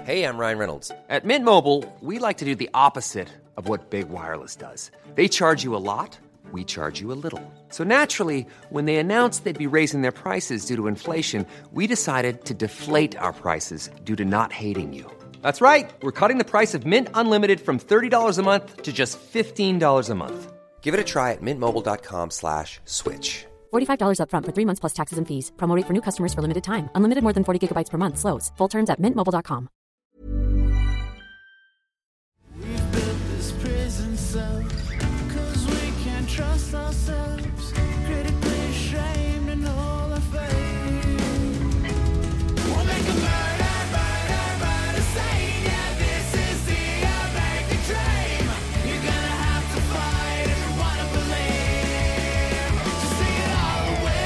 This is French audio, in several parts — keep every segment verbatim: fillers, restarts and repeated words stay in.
Hey, I'm Ryan Reynolds. At Mint Mobile, we like to do the opposite of what Big Wireless does. They charge you a lot, we charge you a little. So naturally, when they announced they'd be raising their prices due to inflation, we decided to deflate our prices due to not hating you. That's right. We're cutting the price of Mint Unlimited from thirty dollars a month to just fifteen dollars a month. Give it a try at mintmobile.com slash switch. forty-five dollars up front for three months plus taxes and fees. Promo rate for new customers for limited time. Unlimited more than forty gigabytes per month. Slows full terms at mint mobile dot com. We've built this prison cell cause we can't trust ourselves. Critically ashamed and all our faith. We'll make a murder, murder, murder scene. Yeah, this is the American dream. You're gonna have to fight if you wanna believe. To see it all away.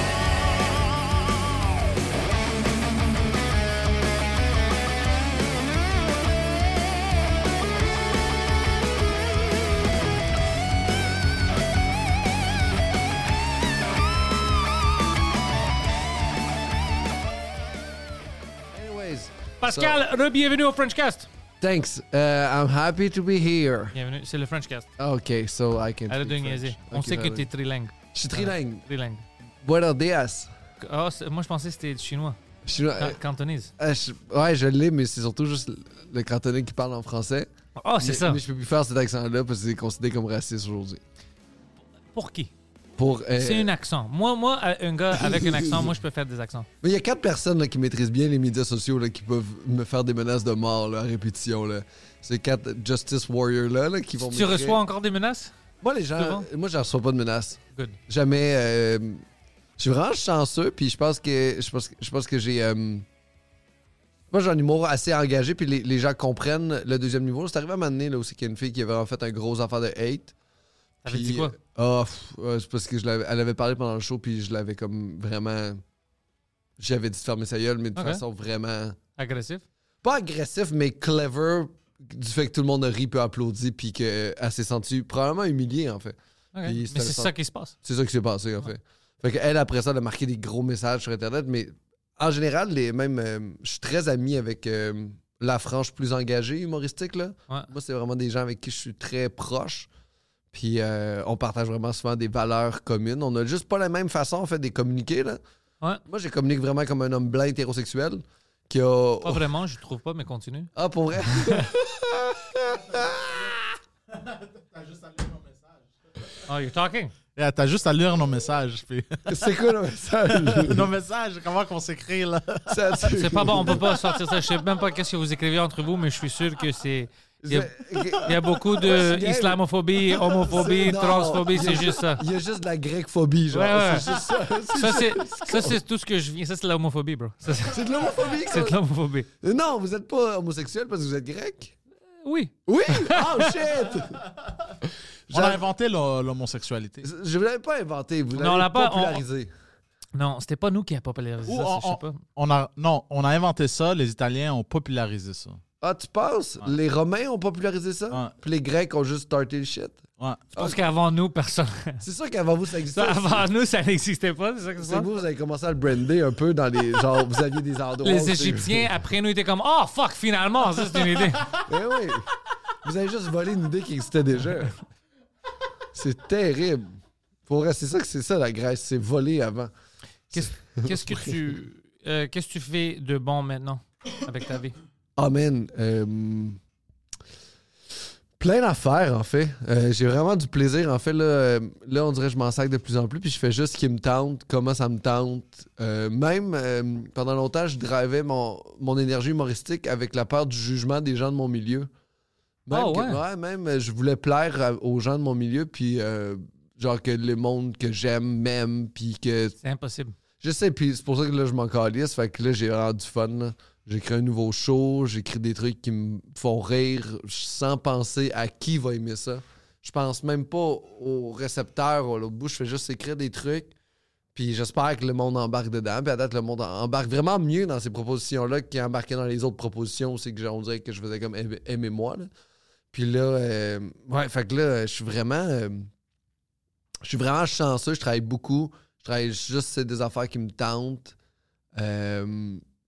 Anyways, Pascal, re-bienvenue au Frenchcast. thanks. Uh, I'm happy to be here. Bienvenue, c'est le Frenchcast. Okay, so I can. Arrête de speak niaiser. French. On Ok, sait que sorry. t'es trilingue. Je suis trilingue. Trilingue. Buenos dias. Ah, c'est- moi, je pensais que c'était du chinois. Je suis- euh, Can- Cantonese. euh, je- ouais, je l'ai, mais c'est surtout juste le- le cantonais qui parle en français. Ah, c'est mais, ça. Mais je peux plus faire cet accent-là parce que c'est considéré comme raciste aujourd'hui. Pour qui? Pour. euh, C'est un accent. Moi, moi, euh, un gars avec un accent, moi, je peux faire des accents. Mais il y a quatre personnes là, qui maîtrisent bien les médias sociaux là, qui peuvent me faire des menaces de mort là, à répétition. Là. C'est quatre Justice Warriors là, là, qui vont Tu m'écrire. reçois encore des menaces? Moi, les gens. souvent? Moi, je reçois pas de menaces. Good. Jamais. euh, je suis vraiment chanceux, puis je pense que je pense, que- je pense que j'ai. euh, moi, j'ai un humour assez engagé, puis les, les gens comprennent le deuxième niveau. C'est arrivé à un moment donné là, aussi qu'il y a une fille qui avait en fait un gros affaire de hate. T'avais Puis, dit quoi? Ah, pff, ouais, c'est parce que je l'avais, elle avait parlé pendant le show, puis je l'avais comme vraiment. J'avais dit de fermer sa gueule, mais de Ok. façon vraiment. Agressif? Pas agressif, mais clever, du fait que tout le monde a ri puis a applaudi, puis qu'elle s'est sentie probablement humiliée, en fait. Ok. Puis Mais c'était c'est le ça qui se passe. C'est ça qui s'est passé, en fait. Fait qu'elle, après ça, elle a marqué des gros messages sur Internet, mais en général, les même, euh, je suis très ami avec euh, la frange plus engagée humoristique, là. Ouais. Moi, c'est vraiment des gens avec qui je suis très proche. Puis euh, on partage vraiment souvent des valeurs communes. On a juste pas la même façon, en fait, de les communiquer, là. Ouais. Moi, je communique vraiment comme un homme blanc hétérosexuel qui a... Pas vraiment, je trouve pas, mais continue. Ah, pour vrai? Oh, you're talking? Yeah, t'as juste à lire nos messages. Puis... C'est quoi le message? nos messages, comment qu'on s'écrit, là? Ça, tu- C'est pas bon, on peut pas sortir ça. Je sais même pas qu'est-ce que vous écrivez entre vous, mais je suis sûr que c'est... Il y a, il y a beaucoup de C'est- islamophobie, homophobie, Non. transphobie, c'est juste ça. Il y a juste de la grecque-phobie, genre. Ouais, ouais. C'est juste ça. Ça, c'est, ça, c'est tout ce que je viens. Ça, c'est l'homophobie, bro. Ça, c'est, C'est de l'homophobie, c'est de quoi. l'homophobie. Non, vous êtes pas homosexuel parce que vous êtes grec? Oui. Oui! Oh, shit! On a inventé l'ho- l'homosexualité. Je vous l'avais pas inventé, vous Non, l'avez on l'a pas- on- popularisé. Non, c'était pas nous qui a popularisé Ou ça, on, je sais pas. on a, non, on a inventé ça, les Italiens ont popularisé ça. Ah, tu penses? Les Romains ont popularisé ça? Ouais. Puis les Grecs ont juste starté le shit? Ouais. Je pense qu'avant nous, personne. C'est sûr qu'avant vous, ça existait. Ça, avant nous, ça n'existait pas, c'est ça que C'est c'est que vous, vous avez commencé à le brander un peu dans les... Genre, vous aviez des endroits... Les où c'est- Égyptiens, après nous, étaient comme oh fuck, finalement, ça c'est une idée. Eh oui! Vous avez juste volé une idée qui existait déjà. C'est terrible. Pour vrai, c'est ça que c'est ça, la Grèce. C'est volé avant. Qu'est-ce, qu'est-ce que tu. euh, qu'est-ce que tu fais de bon maintenant avec ta vie? Ah, man. euh, plein d'affaires, en fait. Euh, j'ai vraiment du plaisir. En fait, là, euh, là, on dirait que je m'en sac de plus en plus, puis je fais juste ce qui me tente, comment ça me tente. Euh, même, euh, pendant longtemps, je drivais mon, mon énergie humoristique avec la peur du jugement des gens de mon milieu. Même Ah, que- ouais? ouais, même, euh, je voulais plaire à- aux gens de mon milieu, puis euh, genre que le monde que j'aime m'aime, puis que... C'est impossible. Je sais, puis c'est pour ça que là, je m'en calisse. Fait que là, j'ai vraiment du fun. là. J'écris un nouveau show, j'écris des trucs qui me font rire sans penser à qui va aimer ça. Je pense même pas au récepteur à l'autre bout. Je fais juste écrire des trucs. Puis j'espère que le monde embarque dedans. Puis à date, le monde embarque vraiment mieux dans ces propositions-là qu'il embarquait dans les autres propositions où c'est que on dirait que je faisais comme aimez- aimez-moi. Là. Puis là, euh, ouais, fait que là, je suis vraiment. euh, je suis vraiment chanceux. Je travaille beaucoup. Je travaille juste sur des affaires qui me tentent. Euh,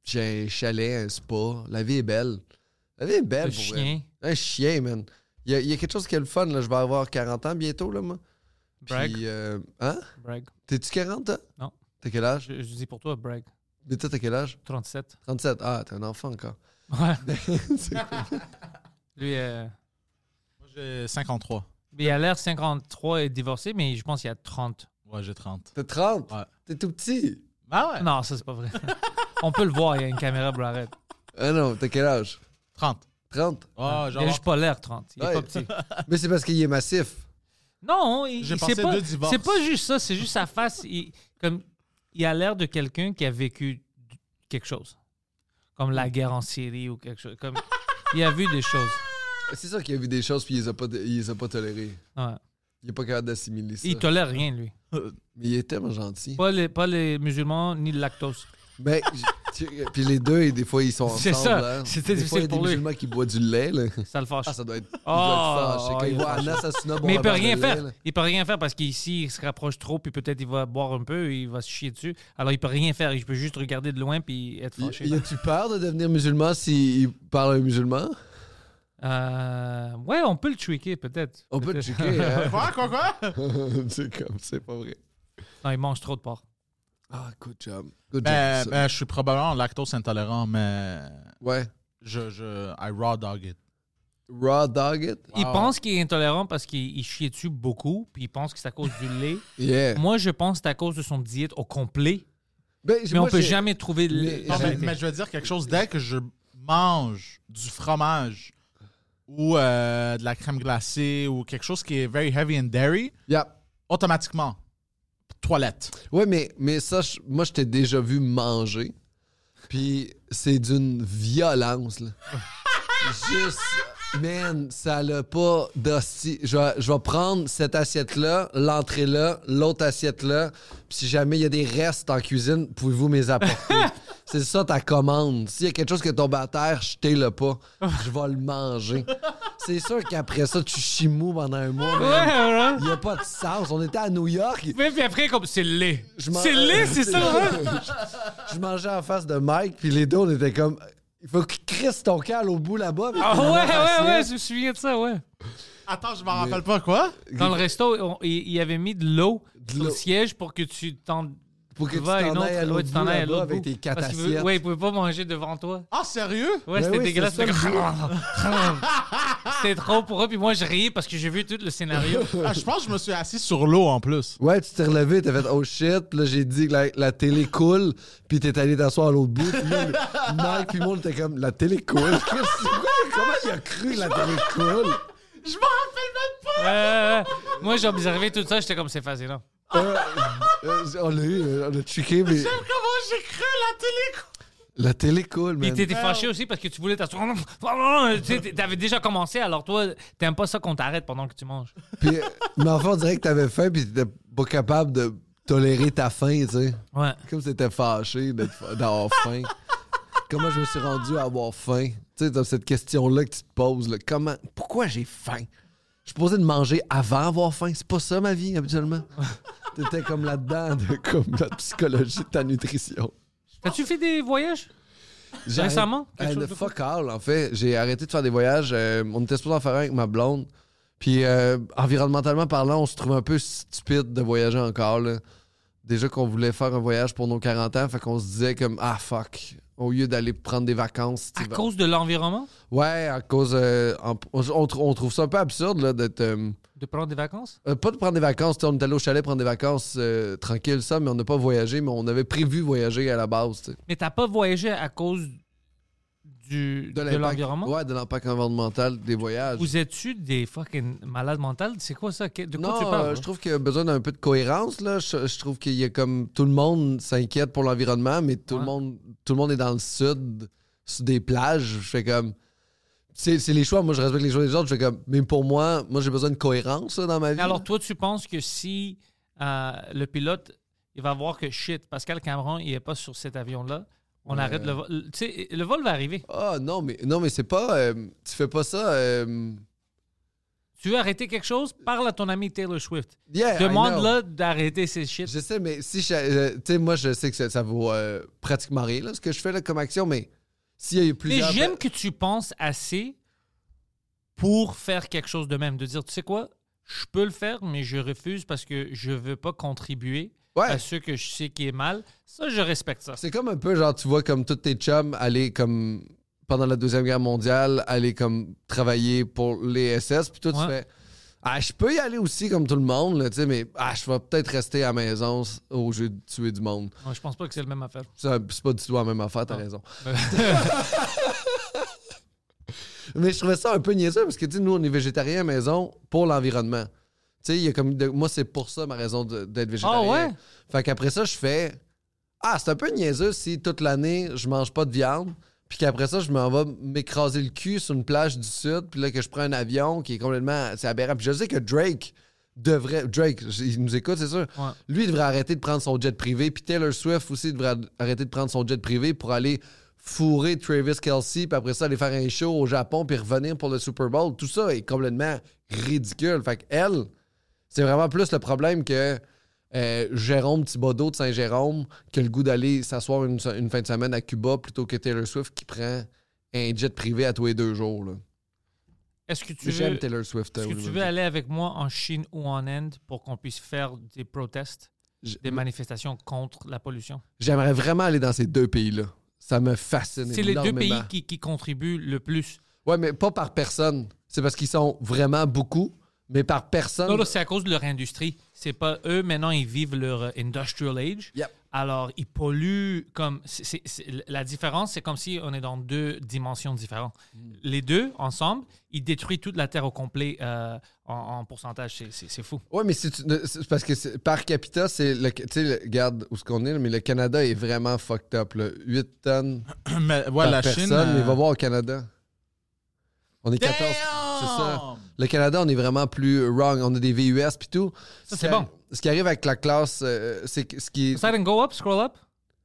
J'ai un chalet, un spa. La vie est belle. La vie est belle Le pour chien. vrai. Un chien, man. Il y, a, il y a quelque chose qui est le fun. Là. Je vais avoir quarante ans bientôt, là, moi. Brag. Puis, euh, hein? Brag. T'es-tu quarante, toi? Non. T'as quel âge? Je, je dis pour toi, brag. Mais toi, t'as quel âge? trente-sept. trente-sept. Ah, t'es un enfant encore. Ouais. C'est cool. Lui, euh, Moi, j'ai cinquante-trois. il a l'air cinquante-trois et divorcé, mais je pense qu'il a trente. Ouais, j'ai trente. T'as trente? Ouais. T'es tout petit? Ah ouais? Non, ça, c'est pas vrai. On peut le voir, il y a une caméra, bro, arrête. Ah non, t'as quel âge? trente. trente? Oh, Il genre. a juste pas l'air trente. Il est Ouais. pas petit. Mais c'est parce qu'il est massif. Non, il, J'ai il- passé c'est pas, deux divorces. c'est pas juste ça, c'est juste sa face. Il, comme, il a l'air de quelqu'un qui a vécu quelque chose. Comme la guerre en Syrie ou quelque chose. Comme, il a vu des choses. C'est sûr qu'il a vu des choses puis il les a pas, il les a pas tolérées. Ouais. Il est pas capable d'assimiler ça. Il tolère rien, lui. Mais il est tellement gentil. Pas les, pas les musulmans ni le lactose. Ben, j- tu- puis les deux, et des fois, ils sont ensemble. C'est ça. là. C'était Des fois, il y a difficile des pour lui. musulmans qui boivent du lait. Là. Ça le fâche. Ah, ça doit être, il Oh, doit être fâché. Quand il il est voit fâché. Anna Sassina boire Mais il un peut verre rien de faire. lait, là. Il peut rien faire parce qu'ici, il se rapproche trop, puis peut-être il va boire un peu, il va se chier dessus. Alors, il peut rien faire. Il peut juste regarder de loin puis être fâché. Y, y a-tu peur de devenir musulman s'il parle un musulman? Euh, ouais, on peut le tweaker, peut-être. On peut le Peut-être. checker, hein? Quoi, quoi, quoi? C'est comme, c'est pas vrai. Non, il mange trop de porc. Ah, good job. Good Ben, job. ben, je suis probablement lactose intolérant, mais Ouais. je, je, I raw dog it. Raw dog it? Il Wow. pense qu'il est intolérant parce qu'il il chie dessus beaucoup, puis il pense que c'est à cause du lait. Yeah. Moi, je pense que c'est à cause de son diète au complet, Ben, mais on moi, peut j'ai- jamais trouver le Mais- Non, la mais, vérité. mais je veux dire quelque chose. Dès que je mange du fromage ou euh, de la crème glacée ou quelque chose qui est very heavy and dairy, Yeah. automatiquement, toilette. Ouais, mais, mais ça, je- moi, je t'ai déjà vu manger. Puis c'est d'une violence, là. Juste, man, ça l'a pas d'hostie. Je vais, je vais prendre cette assiette-là, l'entrée-là, l'autre assiette-là. Puis si jamais il y a des restes en cuisine, pouvez-vous me les apporter? C'est ça ta commande. S'il y a quelque chose qui est tombé à terre, jetez-le pas. Je vais le manger. C'est sûr qu'après ça, tu chimous pendant un mois. Ouais, man. ouais. Il n'y a pas de sens. On était à New York. Mais puis après, comme c'est le lait. Je man- C'est le lait, c'est ça, ouais. je, je mangeais en face de Mike, puis les deux, on était comme... Il faut que Chris ton cale au bout là-bas. Ah ouais, ouais, ouais, je me souviens de ça, ouais. Attends, je m'en rappelle pas quoi? Dans le resto, on- il, il avait mis de l'eau De sur l'eau. le siège pour que tu t'en Pour que tu vas à une t'en autre- ailles à ouais, l'autre tu bout t'en ailles à là-bas l'autre avec bout. tes quatre Parce qu'il assiettes. veut- ouais, il pouvait pas manger devant toi. Ah, sérieux? Ouais, Ben c'était oui, dégueulasse. c'est ça, C'était le comme- C'était trop pour eux, puis moi je riais parce que j'ai vu tout le scénario. Ah, je pense que je me suis assis sur l'eau en plus. Ouais, tu t'es relevé, t'as fait « Oh shit », puis là, j'ai dit que la, la télé coule, puis t'es allé t'asseoir à l'autre bout. Puis là, le- Mike puis moi, on était comme « La télé coule ». Chris, c'est quoi? Comment il a cru que la télé coule? Je m'en rappelle même pas! Euh, moi j'ai observé tout ça, j'étais comme c'est fascinant. Euh, euh, on l'a eu, euh, on a checké, mais Comment j'ai cru la télé? la télé coule, Puis man. t'étais fâché aussi parce que tu voulais t'asseoir. Non, non, non, tu sais, t'avais déjà commencé, alors toi, t'aimes pas ça qu'on t'arrête pendant que tu manges. Puis, mais enfin, on dirait que t'avais faim, puis t'étais pas capable de tolérer ta faim, tu sais. Ouais. Comme si t'étais fâché d'être fa- d'avoir faim. Comment je me suis rendu à avoir faim? Tu sais, t'as cette question-là que tu te poses. Là. Comment? Pourquoi j'ai faim? Je suis supposé de manger avant avoir faim. C'est pas ça ma vie, habituellement. T'étais comme là-dedans, de, comme la psychologie de ta nutrition. As-tu fait des voyages J'ai récemment? arrêté- Quelque Euh, chose le de fuck all, en fait. J'ai arrêté de faire des voyages. Euh, on était supposé en faire un avec ma blonde. Puis, euh, environnementalement parlant, on se trouve un peu stupide de voyager encore. Là. Déjà qu'on voulait faire un voyage pour nos quarante ans, fait qu'on se disait comme « Ah, fuck ». Au lieu d'aller prendre des vacances. À tu vas- cause de l'environnement? Ouais, à cause. euh, en- on, on tr- on trouve ça un peu absurde là, d'être. euh, De prendre des vacances? euh, pas de prendre des vacances. tu sais, On est allé au chalet prendre des vacances euh, tranquille, ça, mais on n'a pas voyagé, mais on avait prévu voyager à la base. tu sais. Mais t'as pas voyagé à cause du, de, l'impact- l'environnement? Ouais, de l'impact environnemental des voyages. Vous êtes-tu des fucking malades mentales? C'est quoi ça? Que- De quoi non, tu parles? euh, je trouve qu'il y a besoin d'un peu de cohérence. Là. Je, je trouve qu'il y a comme. Tout le monde s'inquiète pour l'environnement, mais tout, Ouais. le monde, tout le monde est dans le sud, sur des plages. Je fais comme. C'est c'est les choix. Moi, je respecte les choix des autres. Je fais comme. Mais pour moi, moi, j'ai besoin de cohérence là, dans ma vie. Alors, toi, tu penses que si euh, le pilote, il va voir que shit, Pascal Cameron, il est pas sur cet avion-là, on Ouais. arrête le vol. Tu sais, le vol va arriver. Ah non, mais non, mais c'est pas. euh, tu fais pas ça. euh, Tu veux arrêter quelque chose? Parle à ton ami Taylor Swift. Yeah, I know. Demande-le d'arrêter ces shit. Je sais, mais si je. euh, tu sais, moi, je sais que ça, ça vaut euh, pratiquement rien, là, ce que je fais là, comme action, mais s'il y a eu Mais plusieurs. j'aime que tu penses assez pour faire quelque chose de même. De dire, tu sais quoi? Je peux le faire, mais je refuse parce que je veux pas contribuer Ouais. à ce que je sais qui est mal. Ça, je respecte ça. C'est comme un peu, genre, tu vois, comme tous tes chums aller comme. Pendant la Deuxième Guerre mondiale, aller comme travailler pour les S S, puis toi, tu Ouais. fais. Ah, je peux y aller aussi comme tout le monde, là, tu sais, mais ah, je vais peut-être rester à la maison au jeu de tuer du monde. Ouais, je pense pas que c'est la même affaire. Ça, C'est pas du tout la même affaire, t'as Non. raison. Mais je trouvais ça un peu niaiseux parce que, tu sais, nous, on est végétariens à la maison pour l'environnement. Tu sais, il y a comme. de- moi, c'est pour ça ma raison de- d'être végétarien. Ah ouais? Fait qu'après ça, je fais. Ah, c'est un peu niaiseux si toute l'année, je mange pas de viande. Puis qu'après ça, je m'en vais m'écraser le cul sur une plage du Sud. Puis là, que je prends un avion qui est complètement. C'est aberrant. Puis je sais que Drake devrait. Drake, il nous écoute, c'est sûr. Ouais. Lui, il devrait arrêter de prendre son jet privé. Puis Taylor Swift aussi devrait arrêter de prendre son jet privé pour aller fourrer Travis Kelce. Puis après ça, aller faire un show au Japon. Puis revenir pour le Super Bowl. Tout ça est complètement ridicule. Fait qu'elle, c'est vraiment plus le problème que. Euh, Jérôme Thibodeau de Saint-Jérôme qui a le goût d'aller s'asseoir une, une fin de semaine à Cuba plutôt que Taylor Swift qui prend un jet privé à tous les deux jours. Là. Est-ce que tu J'aime veux, Taylor Swift. est-ce euh, que tu veux aller avec moi en Chine ou en Inde pour qu'on puisse faire des protestes, J- des manifestations contre la pollution? J'aimerais vraiment aller dans ces deux pays-là. Ça me fascine C'est les deux énormément. pays qui, qui contribuent le plus. Ouais, mais pas par personne. C'est parce qu'ils sont vraiment beaucoup, mais par personne. Non, là, c'est à cause de leur industrie. C'est pas eux, maintenant, ils vivent leur euh, industrial age. Yep. Alors, ils polluent comme... c'est- c'est- c'est- la différence, c'est comme si on est dans deux dimensions différentes. Mm. Les deux, ensemble, ils détruisent toute la Terre au complet euh, en, en pourcentage. C'est- C'est c'est fou. Ouais, mais c'est c'est parce que c'est- par capita, c'est le. Tu sais, le- regarde où ce qu'on est, là, mais le Canada est vraiment fucked up. Là. huit tonnes Mais ouais, par la personne, Chine. euh, mais va voir au Canada. On est quatorze. C'est ça. Le Canada, on est vraiment plus wrong. On a des V U S puis tout. Ça, Ce c'est qui bon. arri- Ce qui arrive avec la classe, euh, c'est que ce qui est. Poseidon, go up, scroll up.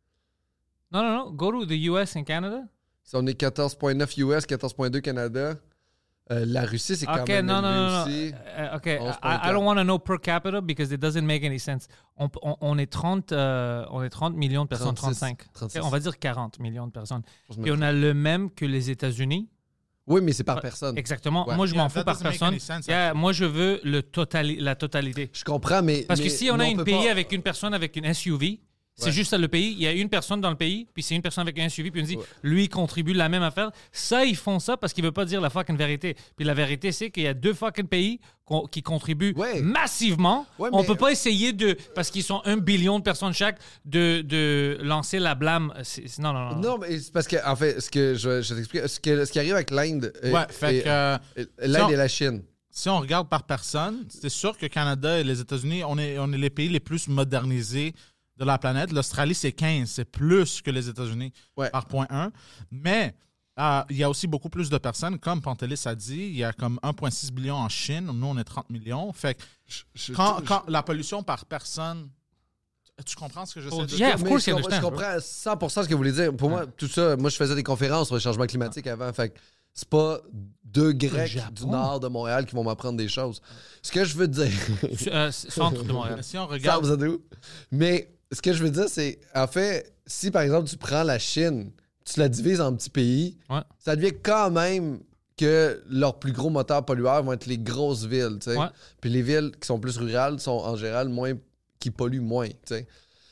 Non, non, non. Go to the U S and Canada. On est quatorze virgule neuf U S, quatorze virgule deux Canada. Euh, la Russie, c'est quand OK, même non, non, élevé non, non. aussi. Euh, OK, onze I, virgule I quatre. don't want to know per capita because it doesn't make any sense. On, on, on est trente, euh, on est trente millions de personnes, trente-six, trente-cinq. trente-six. OK, on va dire quarante millions de personnes. Je me Et on a le même que les États-Unis. Oui, mais c'est par personne. Exactement. Ouais. Moi, je Yeah, m'en fous that par doesn't make personne. any sense, Yeah, moi, je veux le totali- la totalité. Je comprends, mais. Parce que mais- si on mais a un peut pays pas- avec une personne avec une S U V, c'est Ouais. juste ça le pays. Il y a une personne dans le pays, puis c'est une personne avec un S U V, puis on dit, Ouais. lui, il contribue la même affaire. Ça, ils font ça parce qu'ils ne veulent pas dire la fucking vérité. Puis la vérité, c'est qu'il y a deux fucking pays qu'on- qui contribuent Ouais. massivement. Ouais, On mais- peut pas essayer de, parce qu'ils sont un billion de personnes chaque, de, de lancer la blâme. C'est- c'est- non, non, non. Non, mais c'est parce que, en fait, ce que je, je t'explique, ce, que- ce qui arrive avec l'Inde. euh, Ouais, fait et- que. euh, euh, L'Inde si on- et la Chine. Si on regarde par personne, c'est sûr que Canada et les États-Unis, on est, on est les pays les plus modernisés de la planète. L'Australie, c'est quinze. C'est plus que les États-Unis Ouais. par point un. Mais euh, il y a aussi beaucoup plus de personnes. Comme Pantelis a dit, il y a comme un virgule six billion en Chine. Nous, on est trente millions. Fait que Je- quand, je- quand la pollution par personne... Tu comprends ce que j'essaie Oh, de dire? yeah, of mais course je, you comprends, je understand, comprends cent pour cent ce que vous voulez dire. Pour moi, tout ça, moi, je faisais des conférences sur le changement climatique avant. Fait que c'est pas deux Grecs Japon. du nord de Montréal qui vont m'apprendre des choses. Ce que je veux dire. Euh, centre de Montréal. Si on Ça, regarde... vous êtes où? Mais ce que je veux dire, c'est, en fait, si par exemple tu prends la Chine, tu la divises en petits pays, Ouais. ça devient quand même que leurs plus gros moteurs pollueurs vont être les grosses villes, tu sais. Ouais. Puis les villes qui sont plus rurales sont en général moins, qui polluent moins, tu sais.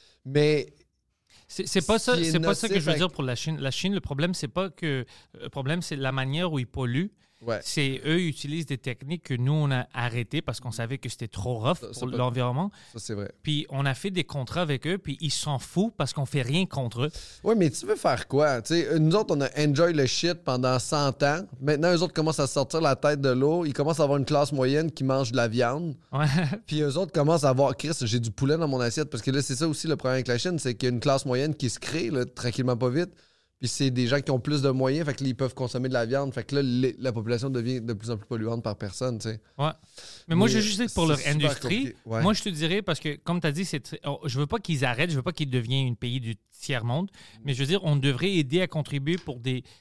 Mais C'est c'est pas ça, Ce qui est c'est pas ça que nocif je veux avec- dire pour la Chine. La Chine, le problème, c'est pas que. Le problème, c'est la manière où ils polluent. ouais, C'est eux utilisent des techniques que nous, on a arrêtées parce qu'on savait que c'était trop rough Ça, ça pour peut- l'environnement. ça c'est vrai. Puis on a fait des contrats avec eux, puis ils s'en foutent parce qu'on fait rien contre eux. Ouais, mais tu veux faire quoi? Tu sais, nous autres, on a enjoy le shit pendant cent ans. Maintenant, eux autres commencent à sortir la tête de l'eau. Ils commencent à avoir une classe moyenne qui mange de la viande. Ouais. Puis eux autres commencent à avoir... Chris, j'ai du poulet dans mon assiette. Parce que là, c'est ça aussi le problème avec la Chine, c'est qu'il y a une classe moyenne qui se crée, là, tranquillement pas vite. Puis c'est des gens qui ont plus de moyens, fait que là, ils peuvent consommer de la viande. Fait que là, les- la population devient de plus en plus polluante par personne, tu sais. Ouais. Mais moi, Mais je veux juste dire pour c'est leur super industrie. compliqué. Ouais. Moi, je te dirais, parce que, comme tu as dit, c'est très- oh, je veux pas qu'ils arrêtent, je veux pas qu'ils deviennent un pays du tiers-monde, mais je veux dire, on devrait aider à contribuer pour des,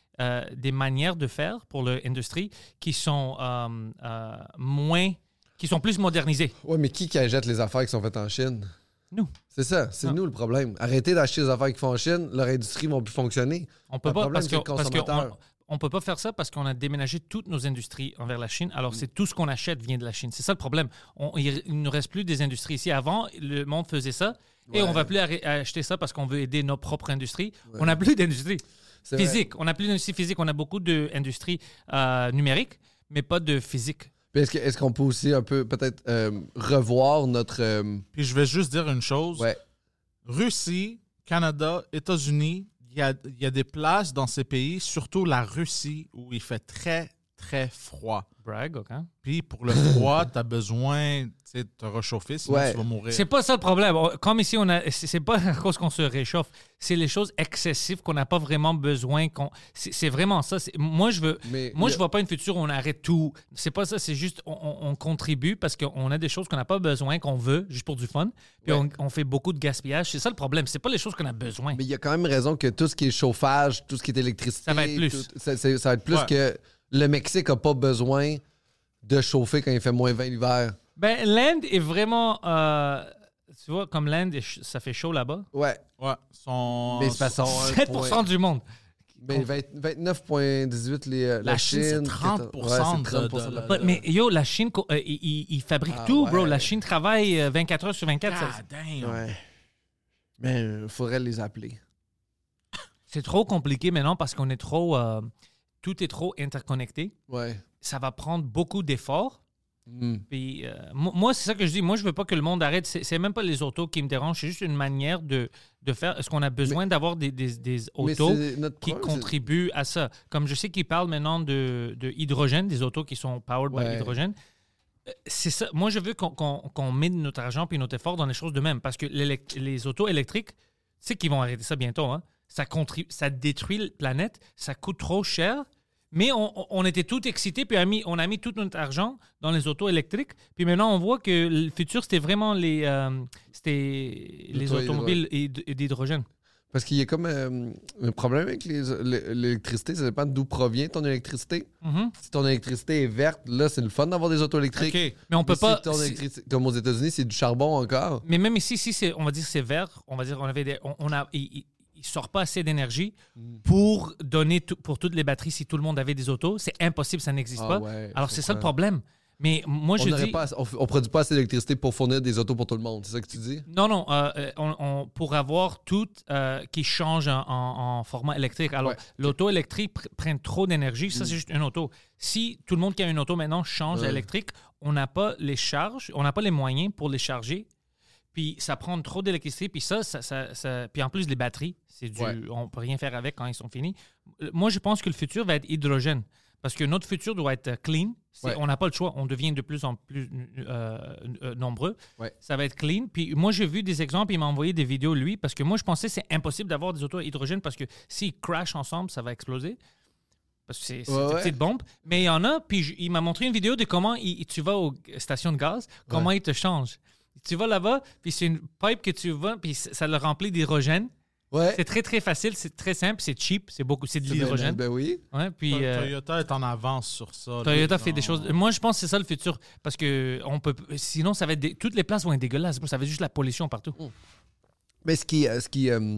euh, des manières de faire pour l'industrie qui sont euh, euh, moins, qui sont plus modernisées. Ouais, mais qui qui achète les affaires qui sont faites en Chine? Nous. C'est ça, c'est Non. nous le problème. Arrêtez d'acheter les affaires qui font en Chine, leur industrie ne va plus fonctionner. On peut Le pas problème, parce c'est que le parce que consommateur. on, on peut pas faire ça parce qu'on a déménagé toutes nos industries envers la Chine. Alors c'est tout ce qu'on achète vient de la Chine. C'est ça le problème. On, il, il ne reste plus des industries ici. Avant, le monde faisait ça et Ouais. on va plus arrê- acheter ça parce qu'on veut aider nos propres industries. On n'a plus d'industrie C'est vrai. physique. On n'a plus d'industrie physique. On a beaucoup d'industries euh, numériques, mais pas de physique. Puis est-ce, que- est-ce qu'on peut aussi un peu peut-être euh, revoir notre. euh, Puis je vais juste dire une chose. ouais. Russie, Canada, États-Unis, il y a, il y a des places dans ces pays, surtout la Russie, où il fait très, très froid. Brag, OK. Puis pour le froid, tu as besoin tu sais, de te réchauffer, sinon Ouais. tu vas mourir. C'est pas ça le problème. On- Comme ici, on a, c'est c'est pas à cause qu'on se réchauffe. C'est les choses excessives qu'on n'a pas vraiment besoin. Qu'on, c'est, c'est vraiment ça. C'est- moi, je veux. Mais Moi, il y je a- vois pas une future où on arrête tout. C'est pas ça. C'est juste on, on- on contribue parce qu'on a des choses qu'on n'a pas besoin, qu'on veut, juste pour du fun. Puis Ouais. on, on fait beaucoup de gaspillage. C'est ça le problème. C'est pas les choses qu'on a besoin. Mais il y a quand même raison que tout ce qui est chauffage, tout ce qui est électricité. Ça va être plus. tout- ça, c'est- ça va être plus Ouais. que le Mexique n'a pas besoin de chauffer quand il fait moins vingt l'hiver. Ben, l'Inde est vraiment. euh, tu vois, comme l'Inde, est ch- ça fait chaud là-bas. Ouais. Ouais, son... Mais c'est parce qu'on- sept pour cent du monde. Mais vingt vingt-neuf virgule dix-huit les, euh, la, La Chine, c'est Chine. trente pour cent Ouais, c'est de- trente pour cent de la- But- mais yo, la Chine, co- euh, il, il- il fabrique Ah, tout, bro. ouais. La Chine travaille euh, vingt-quatre heures sur vingt-quatre. ça- God damn. Ouais. Mais il faudrait les appeler. C'est trop compliqué maintenant parce qu'on est trop. euh, tout est trop interconnecté. Ouais. Ça va prendre beaucoup d'efforts. Hmm. Puis, euh, mo- moi, c'est ça que je dis. Moi, je veux pas que le monde arrête. C'est, c'est même pas les autos qui me dérangent. C'est juste une manière de, de faire. Est-ce qu'on a besoin d'avoir des, des, des Mais autos c'est notre qui problème, c'est- contribuent à ça? Comme je sais qu'ils parlent maintenant de, de hydrogène, des autos qui sont powered by Ouais. hydrogène. Euh, C'est ça. Moi, je veux qu'on, qu'on, qu'on mette notre argent puis notre effort dans les choses de même. Parce que l'élect- les autos électriques, tu sais qu'ils vont arrêter ça bientôt. Hein? Ça, contribue, ça détruit la planète. Ça coûte trop cher. Mais on, on- on était tout excités, puis on a, mis, on a mis tout notre argent dans les autos électriques. Puis maintenant, on voit que le futur, c'était vraiment les, euh, c'était les Auto- automobiles hyd- d'hydrogène. Parce qu'il y a comme euh, un problème avec les- l'électricité, ça dépend d'où provient ton électricité. Mhm. Si ton électricité est verte, là, c'est le fun d'avoir des autos électriques. OK. Mais on peut Mais pas. si ton si- électricité- comme aux États-Unis, c'est du charbon encore. mais même ici, si c'est, on va dire c'est vert, on va dire on avait des, on, on a, il, il- il sort pas assez d'énergie pour donner tout- pour toutes les batteries si tout le monde avait des autos. C'est impossible, ça n'existe Ah pas. ouais, Alors je c'est ça le comprends. problème. Mais moi On je n'aurait dis. pas assez- on, on produit pas assez d'électricité pour fournir des autos pour tout le monde. C'est ça que tu dis? Non, non, euh, euh, on, on- pour avoir tout euh, qui change en, en- en format électrique. Alors, Ouais. l'auto électrique pr- prend trop d'énergie. Ça, c'est juste une auto. Si tout le monde qui a une auto maintenant change Ouais. à électrique, on n'a pas les charges, on n'a pas les moyens pour les charger. Puis ça prend trop d'électricité. Puis ça, ça, ça- ça- puis en plus, les batteries, c'est du, Ouais. on peut rien faire avec quand ils sont finis. Euh, Moi, je pense que le futur va être hydrogène. Parce que notre futur doit être clean. C'est- Ouais. On n'a pas le choix. On devient de plus en plus euh, euh, nombreux. Ouais. Ça va être clean. Puis moi, j'ai vu des exemples. Il m'a envoyé des vidéos, lui, parce que moi, je pensais que c'est impossible d'avoir des autos à hydrogène parce que s'ils crashent ensemble, ça va exploser. Parce que c'est c'est Ouais, des ouais. petites bombes. Mais il y en a. Puis je- il m'a montré une vidéo de comment il- tu vas aux stations de gaz, comment ils te changent. Tu vas là-bas, puis c'est une pipe que tu vas, puis ça le remplit d'hydrogène. Ouais. C'est très, très facile, c'est très simple, c'est cheap, c'est beaucoup, c'est de C'est l'hydrogène. Ben, ben oui. Ouais, puis, To- euh, Toyota est en avance sur ça. Toyota là, fait des dans- choses. Moi, je pense que c'est ça le futur. Parce que on peut. Sinon, ça va être. dé- Toutes les places vont être dégueulasses. Ça va être juste la pollution partout. Mais ce qui, euh, ce qui, euh,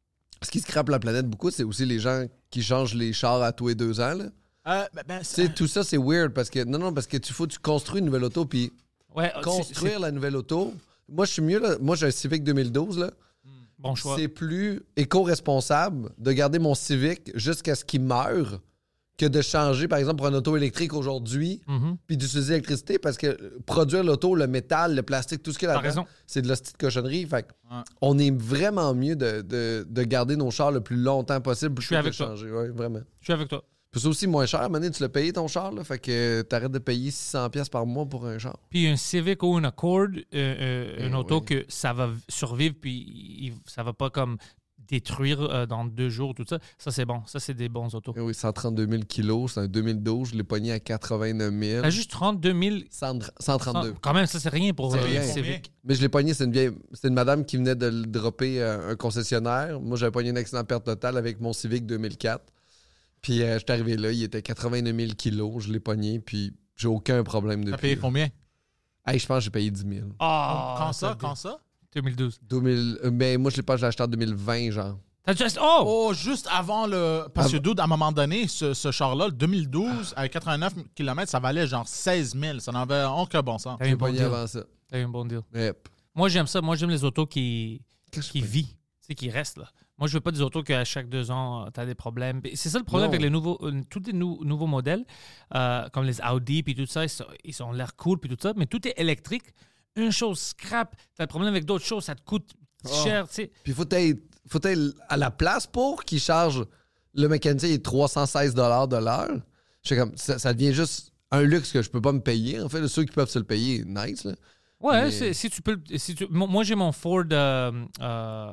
ce qui scrape la planète beaucoup, c'est aussi les gens qui changent les chars à tous les deux ans. Là. Euh, ben, ben, Tu c'est- sais, tout ça, c'est weird parce que non, non, parce que tu faut que tu construis une nouvelle auto puis Ouais, c'est- construire la nouvelle auto. Moi, je suis mieux là. Moi, j'ai un Civic deux mille douze là. c'est- Bon choix. C'est plus éco-responsable de garder mon Civic jusqu'à ce qu'il meure que de changer, par exemple, pour une auto électrique aujourd'hui Mhm. puis d'utiliser l'électricité parce que produire l'auto, le métal, le plastique, tout ce qu'il y a T'as là-dedans, raison. c'est de la petite cochonnerie. Fait que Ouais. on est vraiment mieux de, de- de garder nos chars le plus longtemps possible. Je suis plutôt que avec de toi. changer. Ouais, vraiment. Je suis avec toi. Puis c'est aussi moins cher. À un moment donné, tu l'as payé ton char, là, fait que t'arrêtes de payer six cents pièces par mois pour un char. Puis un Civic ou un Accord, euh, euh, Eh une auto oui. que ça va v- survivre, puis il- ça va pas comme détruire euh, dans deux jours, tout ça. Ça, c'est bon. Ça, c'est des bons autos. Eh oui, cent trente-deux mille kilos, c'est un deux mille douze, je l'ai pogné à quatre-vingt-neuf mille. T'as juste trente-deux mille. cent trente-deux. Quand même, ça, c'est rien pour C'est un rien. Civic. Mais je l'ai pogné, c'est une vieille. C'est une madame qui venait de le dropper à un concessionnaire. Moi, j'avais pogné un accident de perte totale avec mon Civic deux mille quatre. Puis euh, je suis arrivé là, il était quatre-vingt-deux mille kilos, je l'ai pogné, puis j'ai aucun problème depuis. T'as payé combien? Hey, je pense que j'ai payé dix mille. Oh, Quand ça? Quand ça? deux mille douze. deux mille, euh, mais moi, je l'ai pas, je l'ai acheté en deux mille vingt, genre. T'as juste. Oh! Oh, juste avant le. Parce que, dude, à un moment donné, ce, ce char-là, le deux mille douze, avec quatre-vingt-neuf kilomètres, ça valait genre seize mille. Ça n'avait aucun bon sens. T'as eu J'ai un bon pogné deal. avant ça. T'as eu un bon deal. Yep. Moi, j'aime ça. Moi, j'aime les autos qui, Qu'est-ce que qui je vivent. Tu sais, qui restent, là. Moi, je veux pas des autos qu'à chaque deux ans, tu as des problèmes. Puis c'est ça le problème Non. avec les nouveaux, euh, tous les nou- nouveaux modèles, euh, comme les Audi, puis tout ça, ils, sont, ils ont l'air cool, puis tout ça, mais tout est électrique. Une chose scrap, tu as le problème avec d'autres choses, ça te coûte Oh. cher, tu sais. Puis faut être, faut être à la place pour qu'il charge le mécanicien il est trois cent seize dollars de l'heure. Je sais comme ça, ça devient juste un luxe que je peux pas me payer. En fait, ceux qui peuvent se le payer, nice. Là. Ouais, Mais- c'est- si tu peux. Si tu, mo- moi, j'ai mon Ford euh, euh,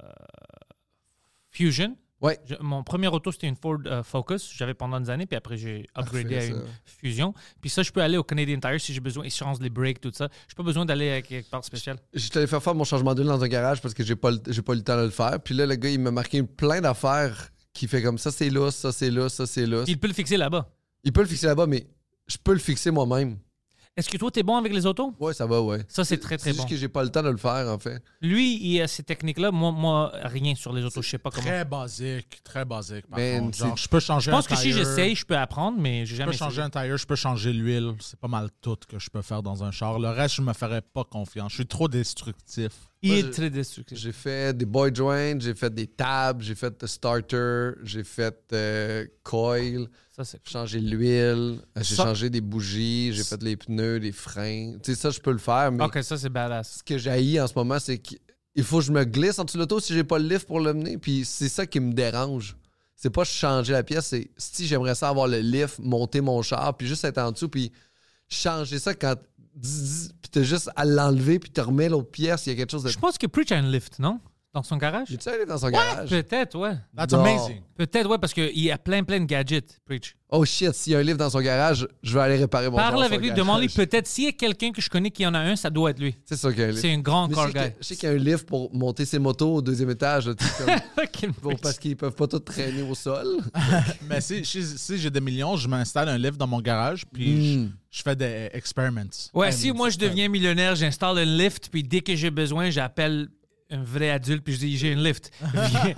Fusion. Ouais. Je- mon premier auto, c'était une Ford euh, Focus. J'avais pendant des années, puis après, j'ai upgradé Parfait, à une ça. Fusion. Puis ça, je peux aller au Canadian Tire si j'ai besoin. Ils changent les brakes, tout ça. J'ai pas besoin d'aller à quelque part spécial. J'étais allé faire faire mon changement d'huile dans un garage parce que j'ai pas, le- j'ai pas eu le temps de le faire. Puis là, le gars, il m'a marqué plein d'affaires qui fait comme ça, c'est lousse, ça, c'est lousse, ça, c'est lousse. Puis il peut le fixer là-bas. Il peut le fixer là-bas, mais je peux le fixer moi-même. Est-ce que toi, t'es bon avec les autos? Ouais, ça va, ouais. Ça, c'est très, très C'est bon. juste que j'ai pas le temps de le faire, en fait. Lui, il a ces techniques-là. Moi, moi, rien sur les autos. Je sais pas comment. Très basique, très basique. Par Man, contre. Genre, c'est- je peux changer Je pense un que si tire, j'essaye, je peux apprendre, mais j'ai Je jamais peux changer essayé. un tire, je peux changer l'huile. C'est pas mal tout que je peux faire dans un char. Le reste, je me ferais pas confiance. Je suis trop destructif. Il Moi, est je- très destructif. J'ai fait des boy joints, j'ai fait des tables, j'ai fait le starter, j'ai fait euh, coil, Ça, c'est j'ai changé l'huile, euh, j'ai Ça- changé des bougies, j'ai fait les pneus, les freins. Tu sais, ça, je peux le faire, mais OK, ça, c'est badass. ce que j'ai en ce moment, c'est qu'il faut que je me glisse en dessous de l'auto si j'ai pas le lift pour le mener. Puis c'est ça qui me dérange. C'est pas changer la pièce, c'est si j'aimerais ça avoir le lift, monter mon char, puis juste être en dessous, puis changer ça quand. Puis t'as juste à l'enlever, puis te remets l'autre pièce, il y a quelque chose de. Je pense que Preach a un lift, non? Dans son garage? J'ai-tu allé dans son garage? Peut-être, ouais. That's Non. amazing. Peut-être, ouais, parce qu'il y a plein, plein de gadgets, Preach. Oh shit, s'il y a un lift dans son garage, je vais aller réparer mon char Parle dans avec son lui, garage. demande-lui peut-être s'il y a quelqu'un que je connais qui en a un, ça doit être lui. C'est ça qu'il y a un lift. C'est un grand Mais car je sais guy. que- je sais qu'il y a un lift pour monter ses motos au deuxième étage, là, tu sais, comme- Quel bon, Preach. parce qu'ils peuvent pas tous traîner au sol. Mais si, si, si j'ai des millions, je m'installe un lift dans mon garage, puis Mm. je, je fais des experiments. Ouais, I si mean, moi c'est je deviens millionnaire, j'installe un lift, puis dès que j'ai besoin, j'appelle un vrai adulte, puis je dis j'ai un lift. Viens.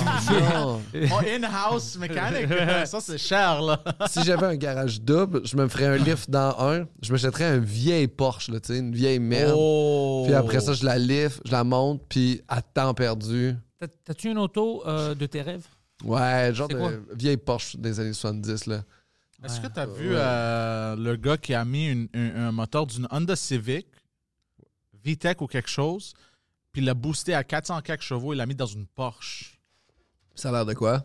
Non. Oh, in-house mécanique, ça c'est cher, là. Si j'avais un garage double, je me ferais un lift dans un, je m'achèterais un vieil Porsche, là, tu sais, une vieille merde. Oh. Puis après ça, je la lift, je la monte, puis à temps perdu. T'as- T'as-tu une auto euh, de tes rêves? Ouais, genre C'est de quoi? vieille Porsche des années soixante-dix, là. Est-ce que tu as vu Ouais. euh, le gars qui a mis une- un, un moteur d'une Honda Civic, VTEC ou quelque chose, puis il l'a boosté à quatre cents quelques chevaux, il l'a mis dans une Porsche. Ça a l'air de quoi?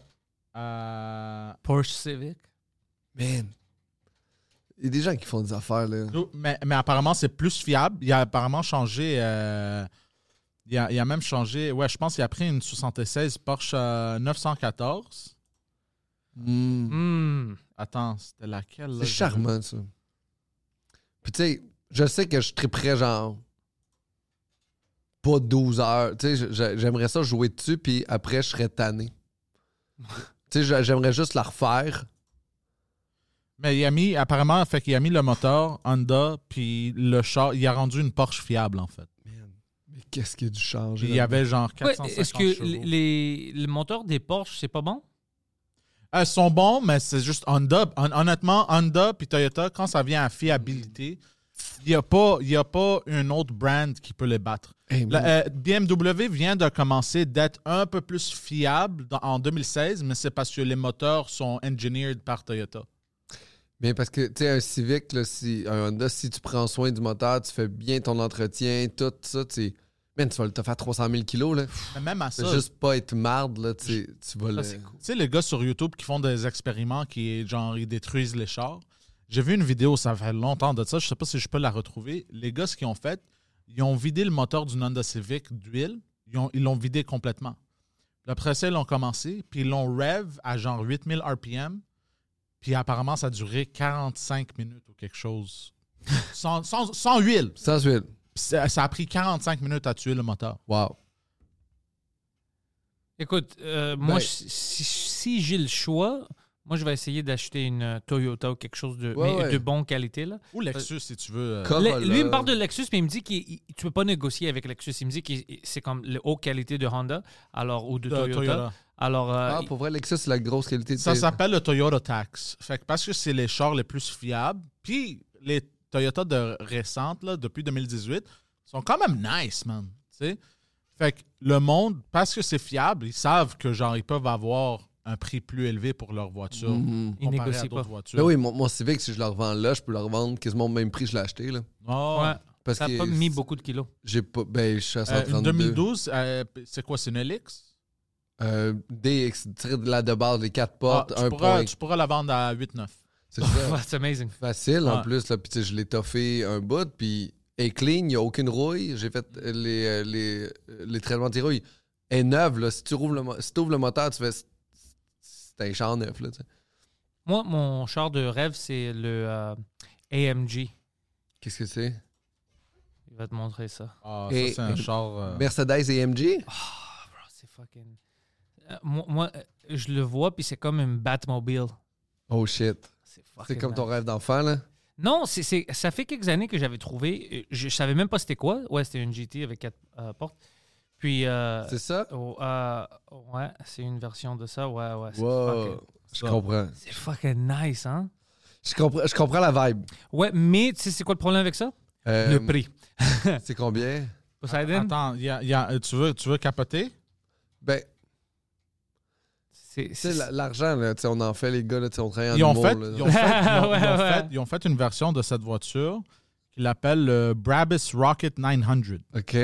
Euh, Porsche Civic. Man. Il y a des gens qui font des affaires, là. mais, mais apparemment, c'est plus fiable. Il a apparemment changé. euh, il, a, il a même changé. Ouais, je pense qu'il a pris une soixante-seize Porsche euh, neuf cent quatorze. Mm. Hmm. Attends, c'était laquelle? là? C'est charmant, ça. Puis tu sais, je sais que je triperais genre pas douze heures. Tu sais, je- j'aimerais ça jouer dessus, puis après, je serais tanné. Tu sais, je- j'aimerais juste la refaire. Mais il a mis, apparemment, fait qu'il a mis le moteur Honda, puis le char, il a rendu une Porsche fiable, en fait. Mais qu'est-ce qui a dû changer? Puis il y avait genre Ouais, quatre cent cinquante Est-ce que chevaux. les, les- le moteur des Porsche, c'est pas bon? Elles sont bons, mais c'est juste Honda. Hon- honnêtement, Honda puis Toyota, quand ça vient à fiabilité, il n'y a, pas- il y a pas un autre brand qui peut les battre. Hey, La- man. euh, B M W vient de commencer d'être un peu plus fiable dans- en deux mille seize, mais c'est parce que les moteurs sont engineered par Toyota. Mais parce que, tu sais, un Civic, là, si, un Honda, si tu prends soin du moteur, tu fais bien ton entretien, tout ça, tu sais, man, tu vas le te faire trois cent mille kilos, là. Mais même à C'est ça, juste pas être marde, là, tu sais, tu vas le... c'est cool. tu sais, les gars sur YouTube qui font des expériments qui, genre, ils détruisent les chars. J'ai vu une vidéo, ça fait longtemps de ça, je sais pas si je peux la retrouver. Les gars, ce qu'ils ont fait, ils ont vidé le moteur d'une Honda Civic d'huile, ils ont- ils l'ont vidé complètement. Puis après ça, ils l'ont commencé, puis ils l'ont rev à genre huit mille R P M, puis apparemment, ça a duré quarante-cinq minutes ou quelque chose. sans, sans, sans huile. Sans huile. Puis Ça, ça a pris quarante-cinq minutes à tuer le moteur. Wow. Écoute, euh, moi, Ben- si, si- si j'ai le choix, moi, je vais essayer d'acheter une euh, Toyota ou quelque chose de, Ouais, mais ouais. de bonne qualité. Là. Ou Lexus, si tu veux. euh, Corolla. Le- lui, il me parle de Lexus, mais il me dit que tu ne peux pas négocier avec Lexus. Il me dit que c'est comme la haute qualité de Honda alors, ou de, de Toyota. Toyota. Alors, euh, Ah, pour vrai, Lexus, c'est la grosse qualité de Ça tes- s'appelle le Toyota Tax. Fait que parce que c'est les chars les plus fiables. Puis les Toyota de récentes, là, depuis deux mille dix-huit, sont quand même nice, man. T'sais? Fait que le monde, parce que c'est fiable, ils savent que genre ils peuvent avoir un prix plus élevé pour leur voiture Mhm. Ils comparé à négocient d'autres pas. voitures. Ben oui, mon, mon Civic, si je le revends là, je peux le revendre quasiment au même prix que je l'ai acheté. Là. Oh. ouais, Parce ça n'a que pas mis beaucoup de kilos. j'ai pas. Ben, je suis à cent Euh, trente-deux. une deux mille douze, euh, c'est quoi, c'est une L X? Euh, D X, tiré de la de base, les quatre Ah, portes, tu, un pourras, point. tu pourras la vendre à huit neuf. C'est ça. C'est amazing. Facile en Ouais. plus. Là. Puis tu sais, je l'ai toffé un bout, puis elle est clean, il n'y a aucune rouille. J'ai fait euh, les, euh, les, euh, les traitements de rouille. Elle est neuve. Là. Si tu ouvres le, mo- si tu ouvres le moteur, tu fais. C'est un char neuf. Là, tu sais. Moi, mon char de rêve, c'est le euh, A M G. Qu'est-ce que c'est? Il va te montrer ça. Ah, Et- ça, c'est un char... euh, Mercedes A M G? Bro, c'est fucking... Euh, moi, moi, euh, je le vois, puis c'est comme une Batmobile. Oh shit. C'est fucking C'est comme ton nice. rêve d'enfant, là? Non, c'est, c'est, ça fait quelques années que j'avais trouvé. euh, Je, je savais même pas c'était quoi. Ouais, c'était une G T avec quatre euh, portes. Puis, euh, C'est ça? oh, euh, ouais, c'est une version de ça. Ouais, ouais. C'est, Wow. fucking, Je ça. comprends. c'est fucking nice, hein? Je comprends. Je comprends la vibe. Ouais, mais tu sais, c'est quoi le problème avec ça? Euh, Le prix. C'est combien? Poseidon? Attends, y a- y a- tu, veux, tu veux capoter? Ben, C'est, tu sais, c'est- la- l'argent, là, tu sais, on en fait, les gars, là, tu sais, on travaille en Ils ont, humour, fait, là. ils, ont fait, ils ont- Ouais, ils ont ouais. fait- ils ont fait une version de cette voiture qu'ils appellent le Brabus Rocket neuf cents. OK.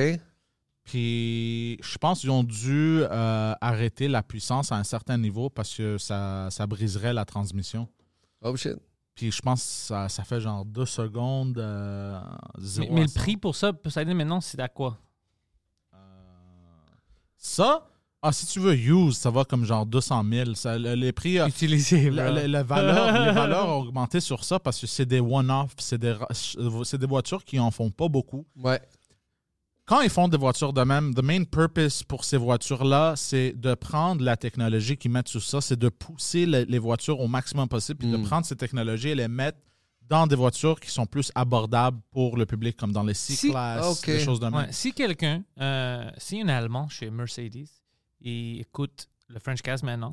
Puis je pense qu'ils ont dû euh, arrêter la puissance à un certain niveau parce que ça, ça briserait la transmission. Oh shit. Puis je pense que ça, ça fait genre deux secondes, euh, zéro mais, mais à le cent. prix pour ça, Poseidon, maintenant, c'est à quoi? Ça, ah, si tu veux use, ça va comme genre deux cent mille. Ça, le- les prix, euh, Utilisé, la, bro. la- la valeur, les valeurs ont augmenté sur ça parce que c'est des one-off, c'est des, ra- c'est des voitures qui en font pas beaucoup. Ouais. Quand ils font des voitures de même, the main purpose pour ces voitures-là, c'est de prendre la technologie qu'ils mettent sur ça, c'est de pousser le- les voitures au maximum possible, puis de Mm. prendre ces technologies et les mettre dans des voitures qui sont plus abordables pour le public, comme dans les Si- C-Class, Ok. des choses de même. Ouais, si quelqu'un, euh, si un Allemand chez Mercedes, il écoute le French Cast maintenant,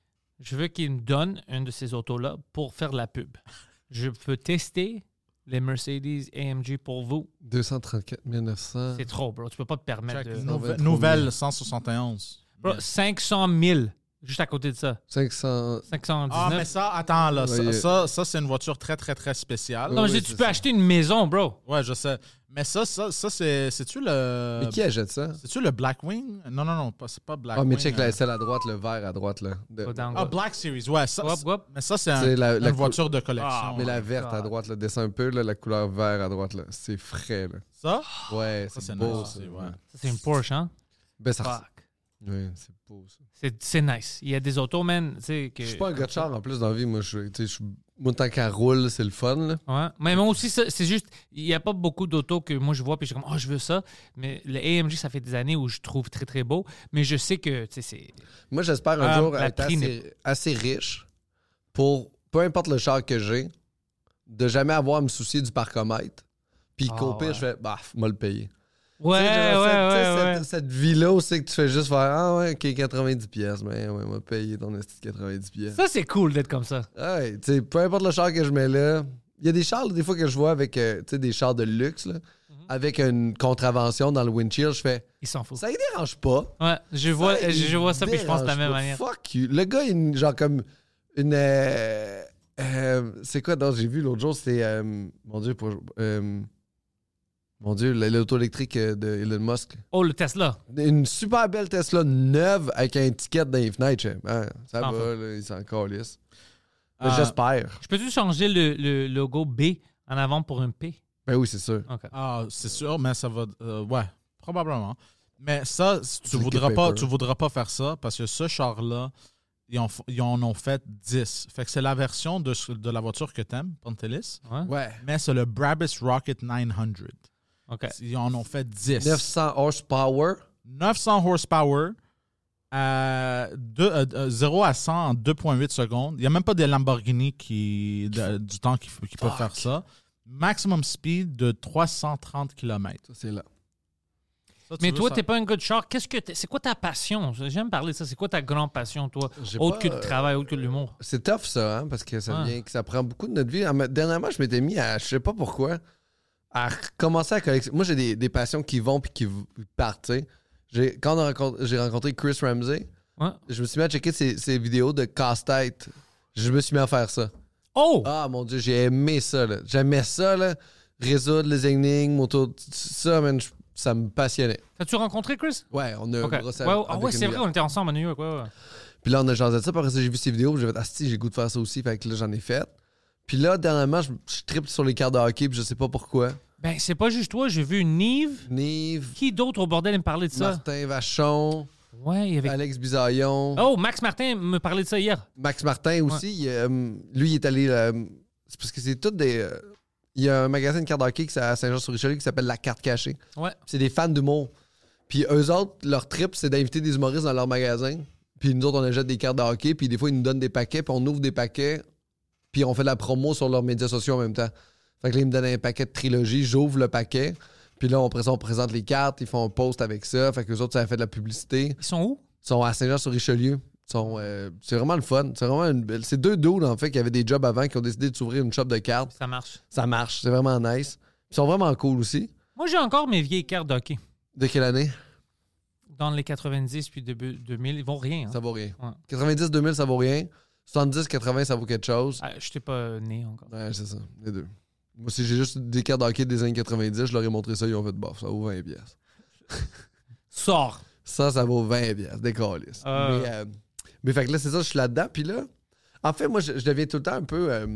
je veux qu'il me donne une de ces autos-là pour faire de la pub. Je peux tester les Mercedes A M G pour vous. deux cent trente-quatre mille neuf cents. C'est trop, bro. Tu peux pas te permettre Check, de... non. nouve- trop nouvelle mille. cent soixante et onze. Bro, cinq cent mille, juste à côté de ça. cinq cents. cinq cent dix-neuf. Ah, mais ça, attends, là, ça, Ouais, ça, ça, c'est une voiture très, très, très spéciale. non, mais oui, je dis, tu c'est peux ça. acheter une maison, bro. Ouais, je sais. Mais ça, ça, ça c'est, c'est-tu le... Mais qui achète ça? C'est-tu le Blackwing? Non, non, non, pas- c'est pas Ah, Blackwing. mais check euh, la celle à droite, le vert à droite, là. De- Go down, Ah, go. Black Series, ouais. Ça, Whoop, whoop. Mais ça, c'est, un- C'est la- la une cou- voiture de collection. Ah, Mais la my verte à God. droite, là, descend un peu, là, la couleur vert à droite, là. C'est frais, là. Ça? Ouais, Ça, c'est c'est beau, nice ça. aussi, ouais. Ça, c'est une Porsche, hein? Ben, ça... Fuck. Oui, c'est beau, ça. C'est, c'est nice. Il y a des autos, man, tu sais, que... Je suis pas un gars de char, en plus, dans la vie. Moi, je, tu sais, je suis- moi tant qu'elle roule, c'est le fun, là. Ouais. Mais moi aussi, ça, c'est juste, il n'y a pas beaucoup d'autos que moi je vois, puis je suis comme, oh, je veux ça. Mais le A M G, ça fait des années où je trouve très, très beau. Mais je sais que, tu sais, c'est. Moi, j'espère un Ah, jour la être prix assez, assez riche pour, peu importe le char que j'ai, de jamais avoir à me soucier du parcomètre. Puis Ah, qu'au pire, ouais. je fais, bah, moi le payer. Ouais, Tu ouais, sais, genre, ouais, cette, tu sais, ouais. cette, cette vie-là où c'est que tu fais juste faire, ah ouais, ok, quatre-vingt-dix pièces, ben ouais, on va payer ton esti de quatre-vingt-dix pièces. Ça, c'est cool d'être comme ça. Ouais, tu sais, peu importe le char que je mets là, il y a des chars, des fois, que je vois avec, euh, tu sais, des chars de luxe, là, Mhm. avec une contravention dans le windshield, je fais, Il s'en fout. ça ne dérange pas. Ouais, je vois, Ça, je, il je vois ça, puis je pense de la dérange même pas. manière. Fuck you. Le gars, il a une- genre comme une. euh, euh, c'est quoi, donc j'ai vu l'autre jour, c'était. euh, mon Dieu, pour. euh, mon Dieu, l'auto électrique euh, de Elon Musk. Oh, le Tesla. Une super belle Tesla neuve avec un ticket dans les fenêtres. je fais, ah, ça S'en va, là, il s'en calisse. Mais Ah. j'espère. Je peux-tu changer le, le logo B en avant pour un P? Ben oui, c'est sûr. OK. Ah, c'est sûr, mais ça va. euh, ouais, probablement. Mais ça, tu Liquid voudras pas, paper. tu voudras pas faire ça parce que ce char-là, ils, ont, ils en ont fait dix. Fait que c'est la version de, de la voiture que t'aimes, Pantelis. Ouais. Ouais. Mais c'est le Brabus Rocket neuf cents. OK. Ils en ont fait dix. neuf cents horsepower. neuf cents horsepower, à deux, euh, euh, zéro à cent en deux virgule huit secondes. Il n'y a même pas des Lamborghini qui, de- du temps qui, qui peuvent faire ça. Maximum speed de trois cent trente kilomètres. Ça, c'est là. Ça, tu Mais veux toi, ça? t'es pas un gars de char. Qu'est-ce que t'es- c'est quoi ta passion? J'aime parler de ça. C'est quoi ta grande passion, toi? J'ai Autre pas, que le euh, travail, autre que l'humour. C'est tough, ça, hein, parce que ça, Ouais. vient, que ça prend beaucoup de notre vie. En- Dernièrement, je m'étais mis à, je sais pas pourquoi, à commencer à collectionner. Moi, j'ai des, des passions qui vont puis qui v- partent, tu sais. J'ai- Quand on a rencontré- j'ai rencontré Chris Ramsey, Ouais. je me suis mis à checker ses, ses vidéos de casse-tête. Je me suis mis à faire ça. Oh! Ah, mon Dieu, j'ai aimé ça, là. J'aimais ça, là. Résoudre les énigmes autour... Ça, man, je- ça me passionnait. T'as-tu rencontré Chris? Ouais, on a Ok. brossé Ouais, avec ah ouais, une c'est vrai, bière. on était ensemble à New York. Ouais, ouais. Puis là, on a jasé de ça. Puis après ça, j'ai vu ces vidéos. Puis j'ai fait, ah, si, j'ai le goût de faire ça aussi. Fait que là, j'en ai fait. Puis là, dernièrement, je, je triple sur les cartes de hockey. Puis je sais pas pourquoi. Ben, c'est pas juste toi. J'ai vu Nive. Nive, Qui d'autre au bordel me parlait de ça? Martin Vachon, Ouais, il y avait. Alex Bisaillon, Oh, Max Martin me parlait de ça hier. Max Martin aussi. il, euh, lui, il est allé. euh, c'est parce que c'est tout des. euh, il y a un magasin de cartes de hockey qui, à Saint-Jean-sur-Richelieu qui s'appelle La Carte Cachée. Ouais. C'est des fans d'humour. Puis eux autres, leur trip, c'est d'inviter des humoristes dans leur magasin. Puis nous autres, on achète des cartes de hockey. Puis des fois, ils nous donnent des paquets. Puis on ouvre des paquets. Puis on fait de la promo sur leurs médias sociaux en même temps. Fait que là, ils me donnent un paquet de trilogie. J'ouvre le paquet. Puis là, on, après ça, on présente les cartes. Ils font un post avec ça. Fait que les autres, ça a fait de la publicité. Ils sont où? Ils sont à Saint-Jean-sur-Richelieu. Ils sont, euh, c'est vraiment le fun. C'est vraiment une belle- C'est deux dudes, en fait, qui avaient des jobs avant, qui ont décidé de s'ouvrir une shop de cartes. Ça marche. Ça marche. C'est vraiment nice. Ils sont vraiment cool aussi. Moi, j'ai encore mes vieilles cartes d'hockey. De quelle année? Dans les quatre-vingt-dix puis début deux mille, ils vont rien. Hein. Ça vaut rien. Ouais. quatre-vingt-dix deux mille, ça vaut rien. soixante-dix quatre-vingts, ça vaut quelque chose. Ah, je t'ai pas né encore. Ouais, c'est ça. Les deux. Moi, si j'ai juste des cartes d'hockey des années quatre-vingt-dix, je leur ai montré ça, ils ont fait bof. Ça vaut vingt piastres. Sors! Ça, ça vaut vingt piastres. Des câlisses. Euh. Mais, euh, mais fait que là, c'est ça, je suis là-dedans. Puis là, en fait, moi, je, je deviens tout le temps un peu. euh,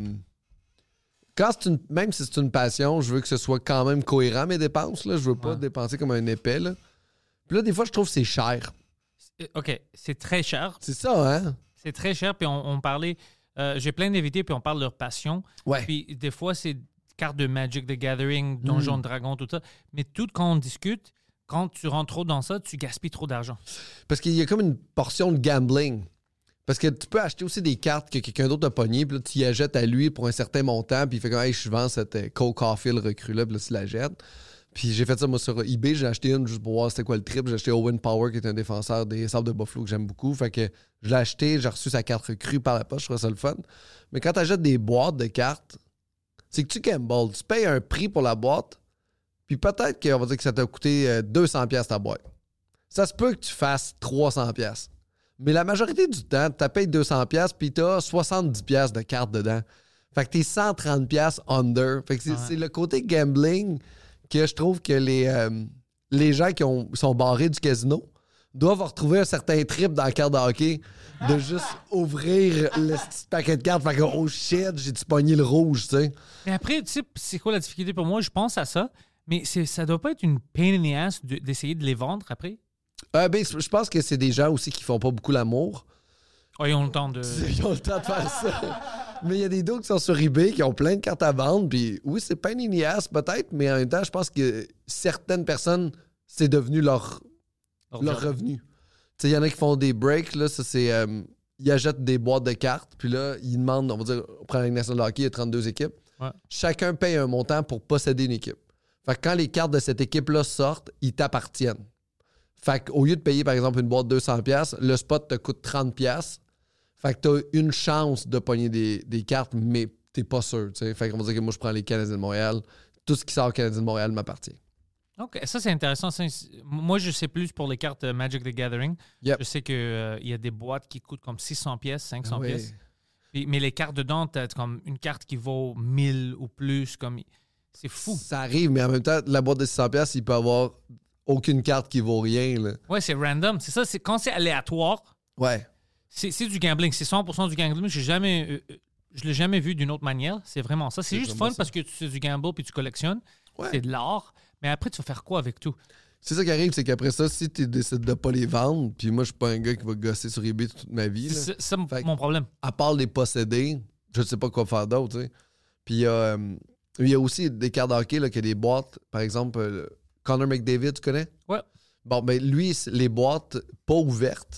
quand c'est une, même si c'est une passion, je veux que ce soit quand même cohérent, mes dépenses. Là. Je veux pas Ouais. dépenser comme un épais. Là. Puis là, des fois, je trouve que c'est cher. Euh, OK, c'est très cher. C'est ça, hein? C'est très cher. Puis on, on parlait... euh, j'ai plein d'invités, puis on parle de leur passion. Ouais. Puis des fois, c'est cartes de Magic the Gathering, Donjon Mm. Dragon, tout ça. Mais tout quand on discute, quand tu rentres trop dans ça, tu gaspilles trop d'argent. Parce qu'il y a comme une portion de gambling. Parce que tu peux acheter aussi des cartes que quelqu'un d'autre a pognées, puis là, tu y achètes à lui pour un certain montant, puis il fait comme, hey, je vends cette euh, Cole Caulfield recrue-là, puis là, tu la jettes. Puis j'ai fait ça, moi, sur eBay, j'ai acheté une juste pour voir c'était quoi le trip. J'ai acheté Owen Power, qui est un défenseur des Sables de Buffalo que j'aime beaucoup. Fait que je l'ai acheté, j'ai reçu sa carte recrue par la poste, je trouvais ça le fun. Mais quand tu achètes des boîtes de cartes, c'est que tu gambles. Tu payes un prix pour la boîte, puis peut-être qu'on va dire que ça t'a coûté euh, deux cents piastres ta boîte. Ça se peut que tu fasses trois cents piastres. Mais la majorité du temps, tu payes deux cents piastres puis tu as soixante-dix piastres de cartes dedans. Fait que tu es cent trente piastres under. Fait que c'est Ouais. c'est le côté gambling que je trouve que les, euh, les gens qui ont, sont barrés du casino doivent retrouver un certain trip dans la carte de hockey de juste ouvrir le petit paquet de cartes. Fait que, oh shit, j'ai-tu pogné le rouge, tu sais. Mais après, tu sais, c'est quoi la difficulté pour moi? Je pense à ça, mais c'est, ça doit pas être une pain in the ass de- d'essayer de les vendre après. Euh, ben, je pense que c'est des gens aussi qui font pas beaucoup l'amour. Oh, ils ont le temps de... Ils ont le temps de faire ça. Mais il y a des dos qui sont sur eBay qui ont plein de cartes à vendre. Puis oui, c'est pas une ignace peut-être, mais en même temps, je pense que certaines personnes, c'est devenu leur, leur leur job. revenu. Tu sais, il y en a qui font des breaks, là, ça c'est. euh, ils achètent des boîtes de cartes, puis là, ils demandent, on va dire, on prend la Ligue nationale de hockey, il y a trente-deux équipes. Ouais. Chacun paye un montant pour posséder une équipe. Fait que quand les cartes de cette équipe-là sortent, ils t'appartiennent. Fait qu'au lieu de payer, par exemple, une boîte de deux cents piastres, le spot te coûte trente piastres. Fait que t'as une chance de pogner des, des cartes, mais t'es pas sûr, tu sais. Fait qu'on va dire que moi, je prends les Canadiens de Montréal. Tout ce qui sort Canadiens de Montréal m'appartient. OK, ça, c'est intéressant. Ça, c'est- moi, je sais plus pour les cartes euh, Magic the Gathering. Yep. Je sais qu'il y a des boîtes qui coûtent comme six cents pièces, cinq cents Ah ouais. pièces. Puis- mais les cartes dedans, t'as comme une carte qui vaut mille ou plus. Comme... C'est fou. Ça arrive, mais en même temps, la boîte de six cents piastres, il peut avoir aucune carte qui vaut rien, là. Ouais, c'est random. C'est ça, c'est quand c'est aléatoire, Ouais. c'est, c'est du gambling. C'est cent pour cent du gambling. J'ai jamais, euh, euh, je l'ai jamais vu d'une autre manière. C'est vraiment ça. C'est, C'est juste vraiment fun ça. parce que tu fais du gamble puis tu collectionnes. Ouais. C'est de l'art. Mais après, tu vas faire quoi avec tout? C'est ça qui arrive, c'est qu'après ça, si tu décides de pas les vendre, puis moi, je suis pas un gars qui va gosser sur eBay toute ma vie, là. C'est ça Fait que- mon problème. À part les posséder, je ne sais pas quoi faire d'autre, tu sais. Puis il y, a, euh, il y a aussi des cartes de hockey, là, qui a des boîtes. Par exemple, euh, Connor McDavid, tu connais? Ouais. Bon, ben lui, c'est les boîtes pas ouvertes,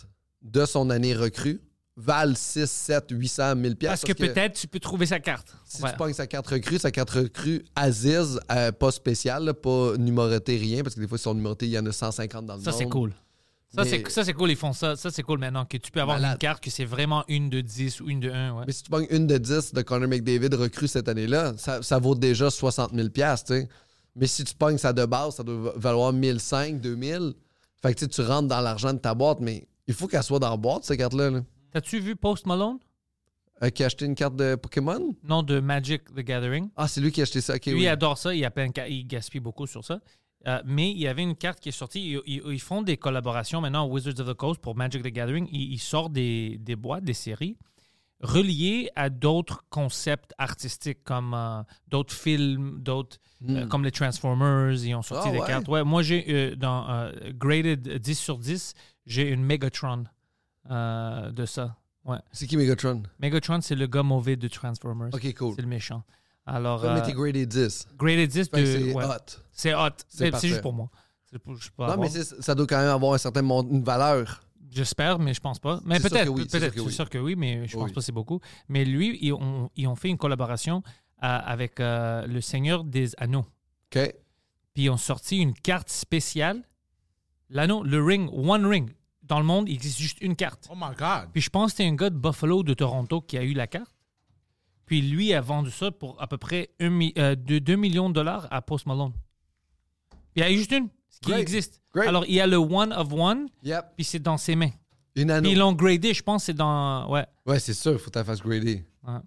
de son année recrue valent six, sept, huit cents, mille Parce, piastres. que, peut-être tu peux trouver sa carte. Si Ouais. tu pognes sa carte recrue, sa carte recrue Aziz, euh, pas spéciale, là, pas numérotée, rien, parce que des fois, ils sont numérotés, il y en a cent cinquante dans le Ça, monde. c'est cool. Ça, Mais- c'est, ça, c'est cool, ils font ça. Ça, c'est cool maintenant, que tu peux avoir Malade. une carte que c'est vraiment une de dix ou une de un. Ouais. Mais si tu pognes une de dix de Connor McDavid recrue cette année-là, ça, ça vaut déjà soixante mille piastres, tu sais. Mais si tu pognes ça de base, ça doit valoir mille cinq, deux mille. Fait que tu sais, tu rentres dans l'argent de ta boîte, mais il faut qu'elle soit dans la boîte, cette carte-là. Là. T'as-tu vu Post Malone? Euh, qui a acheté une carte de Pokémon? Non, de Magic the Gathering. Ah, c'est lui qui a acheté ça. Ok, Lui, oui. il adore ça. Il, a plein de ca- il gaspille beaucoup sur ça. Euh, mais il y avait une carte qui est sortie. Ils, ils- ils font des collaborations maintenant Wizards of the Coast pour Magic the Gathering. Ils, ils sortent des, des boîtes, des séries reliées à d'autres concepts artistiques comme euh, d'autres films, d'autres euh, comme les Transformers. Ils ont sorti Ah, des ouais? cartes. Ouais, moi, j'ai euh, dans euh, Graded dix sur dix, j'ai une Megatron euh, de ça. Ouais. C'est qui Megatron? Megatron, c'est le gars mauvais de Transformers. Ok, cool. C'est le méchant. Alors, Ouais, mais euh, t'es gradé dix. Graded dix, Fait que de- c'est ouais. hot. C'est hot. C'est, parfait. c'est juste pour moi. C'est pour- je sais pas Non, avoir. mais c'est- ça doit quand même avoir un certain mon- une valeur. J'espère, mais je pense pas. Mais C'est sûr peut-être, que oui, c'est peut-être. sûr que C'est sûr que oui, mais je pense Oui. pas que c'est beaucoup. Mais lui, ils ont, ils ont fait une collaboration euh, avec euh, le Seigneur des Anneaux. OK. Puis ils ont sorti une carte spéciale. L'anneau, le ring, one ring. Dans le monde, il existe juste une carte. Oh my God. Puis je pense que c'était un gars de Buffalo, de Toronto, qui a eu la carte. Puis lui a vendu ça pour à peu près un mi- euh, de deux millions de dollars à Post Malone. Puis il y a juste une, ce qui Great. existe. Great. Alors, il y a le one of one, Yep. puis c'est dans ses mains. Une Puis anneau. ils l'ont gradé, je pense, c'est dans... Ouais. Ouais, c'est sûr, il faut que tu la fasses grader. Ouais.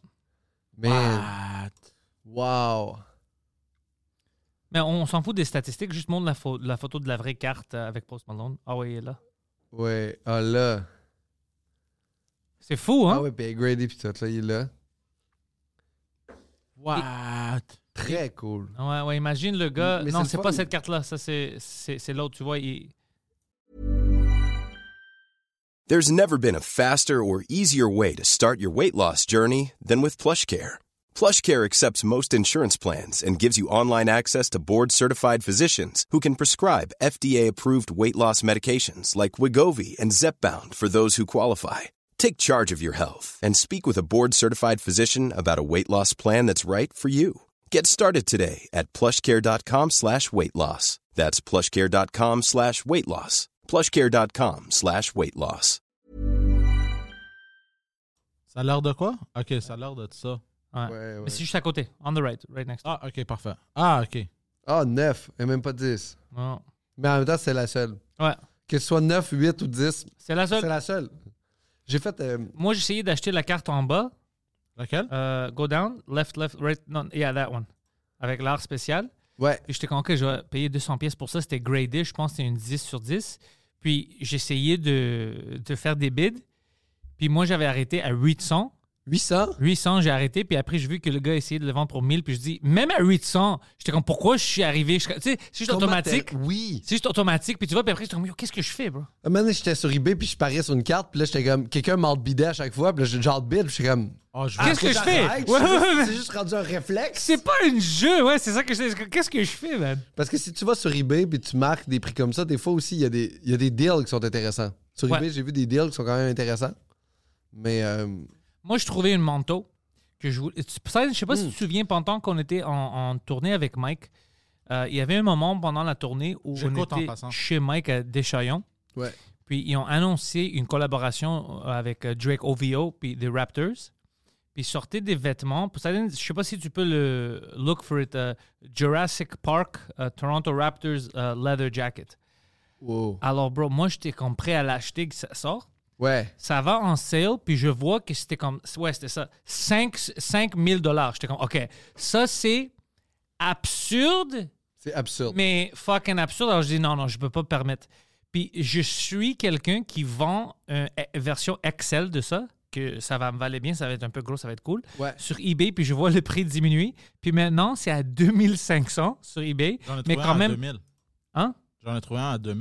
Man. Wow. Mais on s'en fout des statistiques, juste montre la, pho- la photo de la vraie carte euh, avec Post Malone. Ah oui, il est là. Ouais. Ah là. C'est fou, hein? Ah ouais, puis elle est gradée, puis tout, là, il est là. What? Très cool. Ouais, ouais, imagine le gars... Mais non, c'est c'est le pas fun. cette carte-là, ça c'est, c'est, c'est l'autre, tu vois. Il... There's never been a faster or easier way to start your weight loss journey than with PlushCare. PlushCare accepts most insurance plans and gives you online access to board-certified physicians who can prescribe F D A-approved weight loss medications like Wegovy and Zepbound for those who qualify. Take charge of your health and speak with a board-certified physician about a weight loss plan that's right for you. Get started today at plushcare.com slash weight loss. That's plushcare.com slash weight loss. plushcare.com slash weight loss. Ça a l'air de quoi? OK, ça a l'air de ça. Ouais. Ouais, ouais. Mais c'est juste à côté, on the right, right next. Ah, OK, parfait. Ah, OK. Ah, neuf, et même pas dix. Non. Mais en même temps, c'est la seule. Ouais, Que ce soit neuf, huit ou dix, c'est la seule. c'est la seule. J'ai fait... euh, Moi, j'ai essayé d'acheter la carte en bas. Laquelle? Euh, go down, left, left, right. Non, yeah, that one. Avec l'art spécial. ouais. Puis j'étais con que je vais payer deux cents pièces pour ça. C'était gradé, je pense que c'était une dix sur dix. Puis j'essayais de, de faire des bids. Puis moi, j'avais arrêté à huit cents. huit cents? huit cents, j'ai arrêté. Puis après, j'ai vu que le gars essayait de le vendre pour mille. Puis je dis, même à huit cents, j'étais comme, pourquoi je suis arrivé? Je- Tu sais, c'est juste Comment automatique. t'as- Oui. C'est juste automatique. Puis tu vois, puis après, j'étais comme, yo, qu'est-ce que je fais, bro? Un moment donné, j'étais sur eBay, puis je parais sur une carte, puis là, j'étais comme... Quelqu'un m'a bidé à chaque fois, puis là, j'ai genre bid, puis j'étais comme... Oh, je Qu'est-ce que je fais? Arrête, Ouais, c'est ouais, juste- ouais. C'est juste rendu un réflexe. C'est pas un jeu, ouais, c'est ça que je dis. Qu'est-ce que je fais, man? Parce que si tu vas sur eBay puis tu marques des prix comme ça, des fois aussi, il y, a des- il y a des deals qui sont intéressants. Sur Ouais. eBay, j'ai vu des deals qui sont quand même intéressants. Mais euh, Moi, je trouvais une manteau que je voulais. Ça, je sais pas si Hmm. tu te souviens, pendant qu'on était en, en tournée avec Mike, euh, il y avait un moment pendant la tournée où on J'écoute en était passant. chez Mike à Deschaillons. ouais. Puis ils ont annoncé une collaboration avec euh, Drake O V O puis des Raptors. Puis ils sortaient des vêtements. Pour ça, je sais pas si tu peux le look for it. euh, Jurassic Park euh, Toronto Raptors euh, leather jacket. Wow. Alors, bro, moi, j'étais comme prêt à l'acheter que ça sort. Ouais. Ça va en sale, puis je vois que c'était comme... Ouais, c'était ça. cinq mille dollars. J'étais comme, OK, ça, c'est absurde, C'est absurde. mais fucking absurde. Alors, je dis, non, non, je peux pas me permettre. Puis je suis quelqu'un qui vend une version Excel de ça, que ça va me valer bien, ça va être un peu gros, ça va être cool, Ouais. sur eBay, puis je vois le prix diminuer. Puis maintenant, c'est à deux mille cinq cents sur eBay. J'en ai Mais trouvé quand un à même... deux mille. Hein? J'en ai trouvé un à deux mille.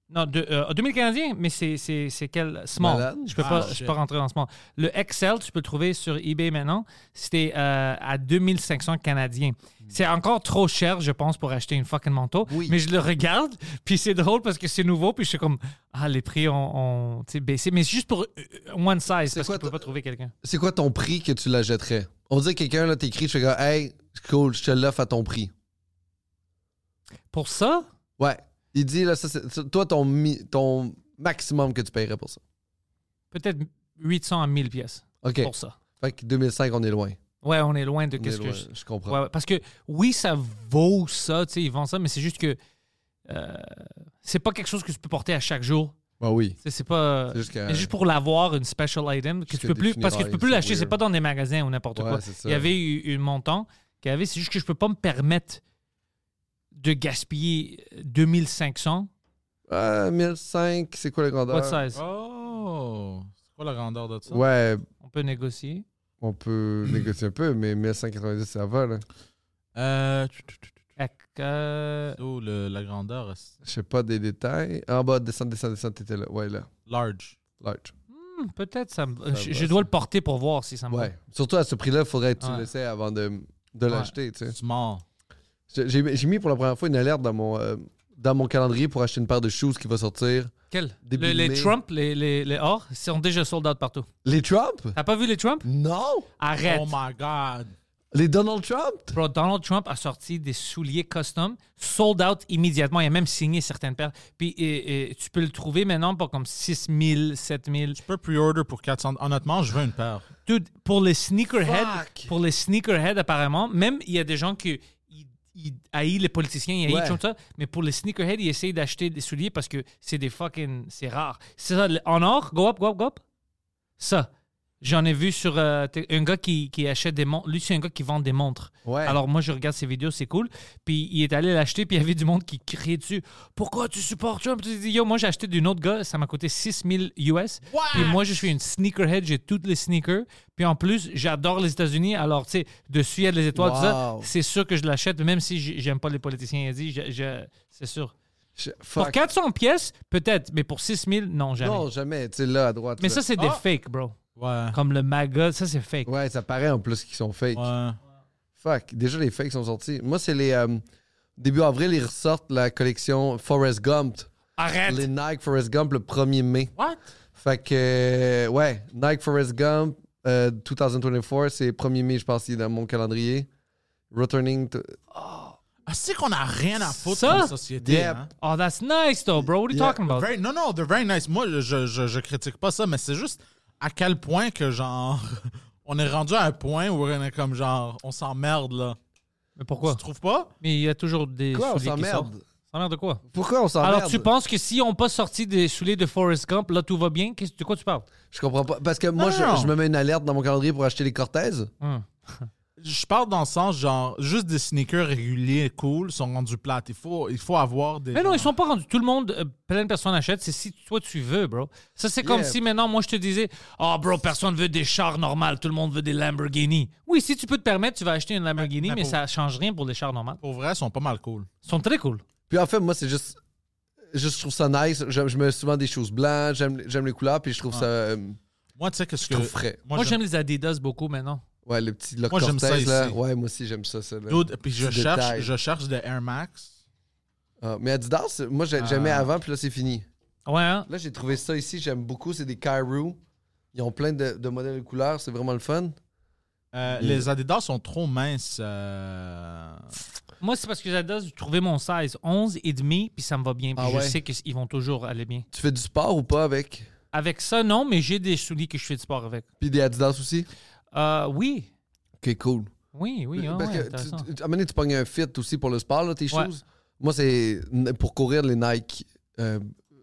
Non, de, euh, deux mille Canadiens, mais c'est, c'est, c'est quel? Small. Malade. Je peux Ah, pas, shit. je peux pas rentrer dans small. Le X L, tu peux le trouver sur eBay maintenant. C'était euh, à deux mille cinq cents Canadiens. C'est encore trop cher, je pense, pour acheter une fucking manteau. Oui. Mais je le regarde, puis c'est drôle parce que c'est nouveau, puis je suis comme, ah, les prix ont, ont tu sais, baissé. Mais c'est juste pour euh, one size, parce quoi que tu peux ton- pas trouver quelqu'un. C'est quoi ton prix que tu la jetterais? On dit que quelqu'un, là, t'écrit, je fais comme, hey, cool, je te l'offre à ton prix. Pour ça, Ouais. Il dit, là, ça, c'est, ça- toi, ton, mi- ton maximum que tu paierais pour ça. peut-être huit cents à mille pièces OK. pour ça. Fait que deux mille cinq, on est loin. Ouais, on est loin de On qu'est-ce est que loin, je... je comprends. Ouais, ouais, parce que oui, ça vaut ça, tu sais, ils vendent ça, mais c'est juste que euh, c'est pas quelque chose que tu peux porter à chaque jour. Ah oui. Tu sais, c'est pas. C'est juste que- c'est juste pour l'avoir, une special item, que Juste tu que peux plus. Parce que tu définir, peux plus c'est l'acheter, c'est weird. pas dans des magasins ou n'importe Ouais, quoi. c'est ça. Il y avait eu un montant qu'il y avait, c'est juste que je peux pas me permettre de gaspiller deux mille cinq cents. Euh, mille cinq, c'est quoi la grandeur? What size? Oh! C'est quoi la grandeur de ça? Ouais, On peut négocier. on peut négocier un peu, mais mille cinq cent quatre-vingt-dix, ça va, là. Euh... tu- tu- tu- tu- Fait que, euh, Oh, le- la grandeur, c'est Je sais pas des détails. En bas, descends, descends, descends, t'étais là. Ouais, là. large. Large. hmm, peut-être ça me. Ça je va, je ça. dois le porter pour voir si ça me va. Ouais. Surtout à ce prix-là, il faudrait que tu Ouais. l'essaies avant de, de Ouais. l'acheter, tu sais. Small. J'ai j'ai mis pour la première fois une alerte dans mon, euh, dans mon calendrier pour acheter une paire de shoes qui va sortir. Quel? Début Le- de les mai. Trump, les, les, les or, ils sont déjà sold out partout. Les Trump? T'as pas vu les Trump? Non! Arrête. Oh my God! Les Donald Trump? Bro, Donald Trump a sorti des souliers custom, sold out immédiatement. Il a même signé certaines paires. Puis et, et, tu peux le trouver maintenant pour comme six mille, sept mille. Je peux pre-order pour quatre cents. Honnêtement, je veux une paire. Dude, pour les sneakerheads, Fuck. pour les sneakerheads apparemment, même il y a des gens qui ils, ils haïssent les politiciens, ils haïssent Ouais. tout ça, mais pour les sneakerheads, ils essayent d'acheter des souliers parce que c'est des fucking... C'est rare. C'est ça, le- en or, go up, go up, go up. Ça. J'en ai vu sur euh, t- un gars qui, qui achète des montres. Lui, c'est un gars qui vend des montres. Ouais. Alors, moi, je regarde ses vidéos, c'est cool. Puis, il est allé l'acheter, puis il y avait du monde qui criait dessus. Pourquoi tu supportes Trump? Tu dis, yo, moi, j'ai acheté d'un autre gars, ça m'a coûté six mille U S. Puis, moi, je suis une sneakerhead, j'ai toutes les sneakers. Puis, en plus, j'adore les États-Unis. Alors, tu sais, dessus, il y a les étoiles, tout ça. Wow. C'est sûr que je l'achète, même si j'ai- j'aime pas les politiciens. Il a dit, je- je- c'est sûr. Je- Pour fuck. quatre cents pièces, peut-être, mais pour six mille, non, jamais. Non, jamais. Tu sais, là, à droite. mais là. ça, c'est des Ah! fakes, bro. Ouais. Comme le MAGA, ça, c'est fake. Ouais, ça paraît en plus qu'ils sont fake. Ouais. Fuck. Déjà, les fakes sont sortis. Moi, c'est les. euh, début avril, ils ressortent la collection Forrest Gump. Arrête! Les Nike Forrest Gump le premier mai. What? Fait que, euh, ouais, Nike Forrest Gump euh, deux mille vingt-quatre, c'est premier mai, je pense, il est dans mon calendrier. Returning to. Ah, c'est qu'on a rien à foutre Ça? dans la société. Yep. Hein? Oh, that's nice, though, bro. What are you Yeah. talking about? Very- non, non, they're very nice. Moi, je, je, je critique pas ça, mais c'est juste à quel point que, genre, on est rendu à un point où on est comme, genre, on s'emmerde, là. Mais pourquoi? Tu trouves pas? Mais il y a toujours des Quoi, on souliers qui s'emmerde? sortent. S'emmerde de quoi? Pourquoi on s'emmerde? Alors, tu penses que si on n'a pas sorti des souliers de Forrest Gump, là, tout va bien? Qu'est-ce- De quoi tu parles? Je comprends pas. Parce que moi, Non, je, non. je me mets une alerte dans mon calendrier pour acheter les Cortez. Hum. Je parle dans le sens, genre, juste des sneakers réguliers, cool, sont rendus plates. Il faut, il faut avoir des... Mais non, genre- ils sont pas rendus. Tout le monde, euh, plein de personnes achètent. C'est si toi tu veux, bro. Ça, c'est comme Yeah. si maintenant, moi, je te disais, oh, bro, personne veut des chars normaux. Tout le monde veut des Lamborghini. Oui, si tu peux te permettre, tu vas acheter une Lamborghini, Mais- mais mais pour- ça change rien pour les chars normaux. Pour vrai, ils sont pas mal cool. Ils sont très cool. Puis en fait, moi, c'est juste. Juste, je trouve ça nice. Je, je mets souvent des choses blanches. J'aime j'aime les couleurs. Puis je trouve ça. euh, Moi, tu sais, qu'est-ce je que... trouve frais. Moi, Moi, j'aime les Adidas beaucoup maintenant. Ouais, le petit look Moi, j'aime Cortez, ça là. ici. Ouais, moi aussi, j'aime ça. ça là. Dude, puis je Petit cherche, détail. je cherche des Air Max. Ah, mais Adidas, moi, j'ai- j'aimais Ah. avant. Puis là, c'est fini. Ouais, hein? Là, j'ai trouvé ça ici. J'aime beaucoup. C'est des Kairu. Ils ont plein de, de modèles de couleurs. C'est vraiment le fun. Euh, Mm. Les Adidas sont trop minces. euh, Moi, c'est parce que j'adore trouver mon size onze et demi, puis ça me va bien. Puis Ah je ouais? sais qu'ils vont toujours aller bien. Tu fais du sport ou pas avec? Avec ça, non, mais j'ai des souliers que je fais du sport avec. Puis des Adidas aussi? Euh, oui. Ok, cool. Oui, oui. ah Parce ouais, que intéressant. tu, tu- à un moment donné, tu pognes un fit aussi pour le sport, là, tes Ouais. choses. Moi, c'est pour courir les Nike. euh,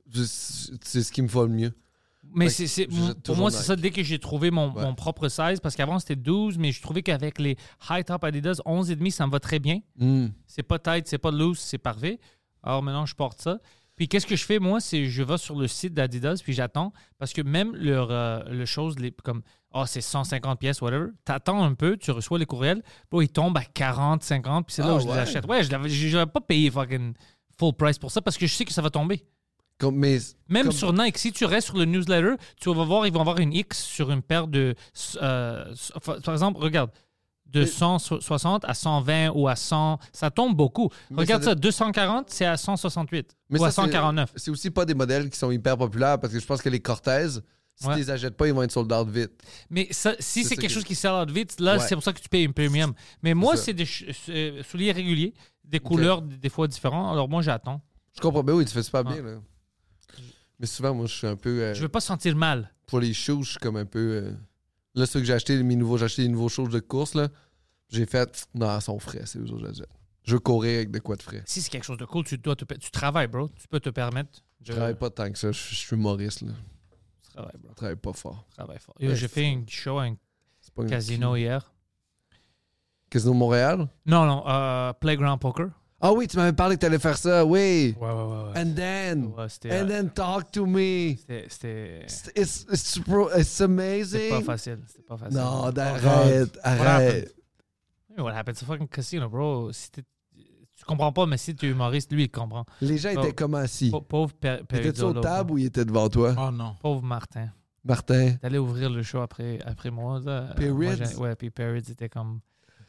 je- c'est ce qui me va le mieux. Mais Fait c'est, que c'est- je jette pour toujours moi, c'est Nike. ça, dès que j'ai trouvé mon, Ouais. mon propre size, parce qu'avant c'était douze, mais je trouvais qu'avec les high top Adidas, onze et demi, ça me va très bien. Mm. C'est pas tight, c'est pas loose, c'est parfait. Alors maintenant, je porte ça. Puis qu'est-ce que je fais, moi, c'est je vais sur le site d'Adidas, puis j'attends, parce que même leur euh, le chose, les, comme, ah, c'est cent cinquante pièces, whatever, t'attends un peu, tu reçois les courriels, puis ils tombent à quarante, cinquante, puis c'est là Ah, où je les ouais. achète. Ouais, je l'avais- j'aurais pas payé fucking full price pour ça, parce que je sais que ça va tomber. Comme, mais, Même comme- sur Nike, si tu restes sur le newsletter, tu vas voir, ils vont avoir une X sur une paire de... euh, par exemple, regarde, de Mais- cent soixante à cent vingt ou à cent, ça tombe beaucoup. Mais Regarde ça ça, dé- deux cent quarante, c'est à cent soixante-huit mais ou à ça, c'est- cent quarante-neuf. C'est aussi pas des modèles qui sont hyper populaires parce que je pense que les Cortez, si Ouais. tu les achètes pas, ils vont être sold out vite. Mais ça, si C'est c'est ça quelque que- chose qui sell out vite, là, Ouais. c'est pour ça que tu payes une premium. Mais moi, ça. c'est des ch- euh, souliers réguliers, des couleurs des des fois différentes. Alors moi, j'attends. Je comprends bien, oui, tu fais super Ouais. bien. Là. Mais souvent, moi, je suis un peu. euh, Je veux pas sentir mal. Pour les shoes, je suis comme un peu. euh, Là, ceux que j'ai acheté, mes nouveaux, j'ai acheté des nouveaux shoes de course, là. J'ai fait. Non, ils sont frais, c'est eux autres, j'achète. Je veux courir avec de quoi de frais. Si c'est quelque chose de cool, tu dois te pa- tu travailles, bro. Tu peux te permettre. Je travaille pas tant que ça. Je, je suis humoriste, là. Tu travailles, bro. Je travaille pas fort. Tu travailles fort. Yo, Ouais, j'ai fait un show à un C'est pas une- casino hier. Casino de Montréal? Non, non, euh, Playground Poker. Ah oui, tu m'avais parlé que t'allais faire ça, oui. Ouais, ouais, ouais. ouais. And then. Ouais, c'était, And euh, then talk to me. c'était, c'était, It's, it's, it's, pro- it's c'était amazing. pas facile. C'était pas facile. Non, Oh, arrête, God. arrête. What happened? What happened? C'est a fucking casino, bro. Si t'es- tu comprends pas, mais si tu es humoriste, lui, il comprend. Les gens étaient Oh. comment assis? Pa- Pauvre Pe- Étais-tu au Perizzolo, table bro. ou il était devant toi? Oh non. Pauvre Martin. Martin. T'allais ouvrir le show après, après moi. Là. Perrids? Moi, j'ai- ouais, puis Perrids était comme...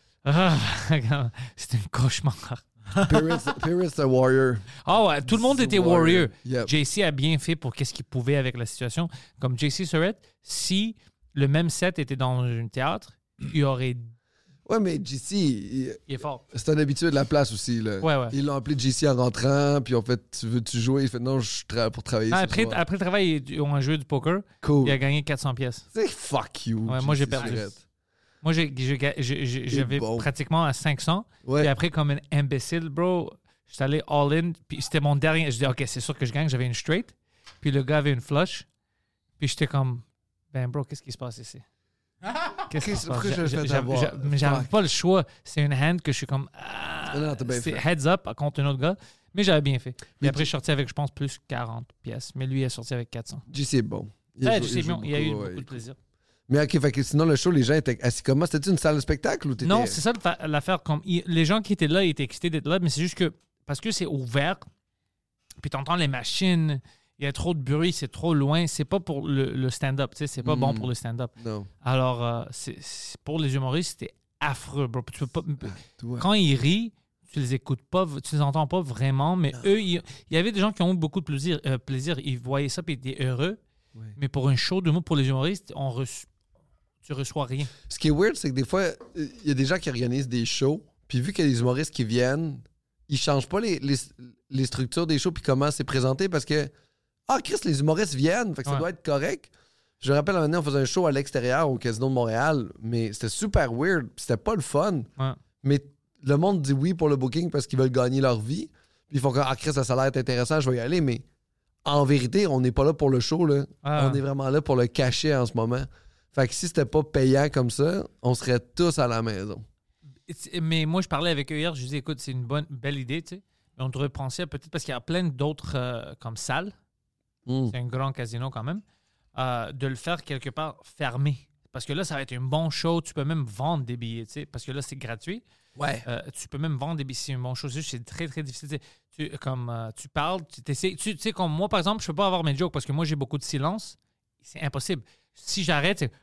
Ah, c'était un cauchemar. Pirates, Pirates the Warrior. Ah ouais, tout le monde était warrior. Yep. J C a bien fait pour qu'est-ce qu'il pouvait avec la situation. Comme J C Surrett, si le même set était dans un théâtre, il aurait... Ouais, mais J C, il- Il est fort. c'est un habitué de la place aussi. Là. Ouais, ouais. Ils l'ont appelé J C en rentrant, puis en fait, tu veux-tu jouer? Il fait non, je suis tra- pour travailler. Ah, ce après, soir. après le travail, ils ont joué du poker. Cool. Il a gagné quatre cents pièces. C'est fuck you. Ouais, moi, j'ai J C perdu. Surrett. Moi, j'ai- j'ai- j'ai- j'ai- j'avais bon. pratiquement à cinq cents. Ouais. Puis après, comme un imbécile, bro, j'étais allé all-in. Puis c'était mon dernier. Je dis, OK, c'est sûr que je gagne. J'avais une straight. Puis le gars avait une flush. Puis j'étais comme, ben, bro, qu'est-ce qui se passe ici? Qu'est-ce qui se passe? Pourquoi je le J'a- fais j'a- avoir? j'a- Mais j'avais Fuck. pas le choix. C'est une hand que je suis comme, ah, Non, non, t'as bien c'est fait. heads up contre un autre gars. Mais j'avais bien fait. Puis Mais après, tu- je suis sorti avec, je pense, plus quarante pièces. Mais lui, il est sorti avec quatre cents. J C est bon. Il Ouais, jou- je sais joue bien, il a eu beaucoup, ouais. beaucoup de plaisir. Mais ok, fait que sinon, le show, les gens étaient assis comment? C'était-tu une salle de spectacle ou t'étais... Non, c'est ça le fa- l'affaire. Comme il- les gens qui étaient là, ils étaient excités d'être là, mais c'est juste que parce que c'est ouvert, puis t'entends les machines, il y a trop de bruit, c'est trop loin. C'est pas pour le, le stand-up, tu sais, c'est pas Mm. bon pour le stand-up. Non. Alors, euh, c'est, c'est- pour les humoristes, c'était affreux, bro. Tu peux pas, Toi. quand ils rient, tu les écoutes pas, tu les entends pas vraiment, mais eux, il il y avait des gens qui ont eu beaucoup de plaisir. euh, plaisir. Ils voyaient ça, puis ils étaient heureux. Ouais. Mais pour un show de mots pour les humoristes, on reço- tu reçois rien. Ce qui est weird, c'est que des fois, il y a des gens qui organisent des shows, puis vu qu'il y a des humoristes qui viennent, ils changent pas les, les, les structures des shows puis comment c'est présenté parce que, ah, Chris, les humoristes viennent, fait que ça Ouais. doit être correct. Je me rappelle, un moment donné, on faisait un show à l'extérieur au Casino de Montréal, mais c'était super weird, puis c'était pas le fun. Ouais. Mais le monde dit oui pour le booking parce qu'ils veulent gagner leur vie, puis ils font que, ah, Chris, ça a l'air intéressant, je vais y aller, mais en vérité, on n'est pas là pour le show, là. Ah. On est vraiment là pour le cacher en ce moment. Fait que si c'était pas payant comme ça, on serait tous à la maison. C'est- Mais moi, je parlais avec eux hier, je disais, écoute, c'est une bonne, belle idée, tu sais. Mais on devrait penser à peut-être, parce qu'il y a plein d'autres euh, comme salles, Mm. c'est un grand casino quand même, euh, de le faire quelque part fermé. Parce que là, ça va être un bon show, tu peux même vendre des billets, tu sais, parce que là, c'est gratuit. Ouais. Euh, tu peux même vendre des billets, c'est un bon show. C'est juste, c'est très, très difficile. Tu sais, Tu, comme, euh, tu parles, tu t'essaies, tu tu sais, comme moi, par exemple, je peux pas avoir mes jokes parce que moi, j'ai beaucoup de silence. C'est impossible. Si j'arrête, c'est...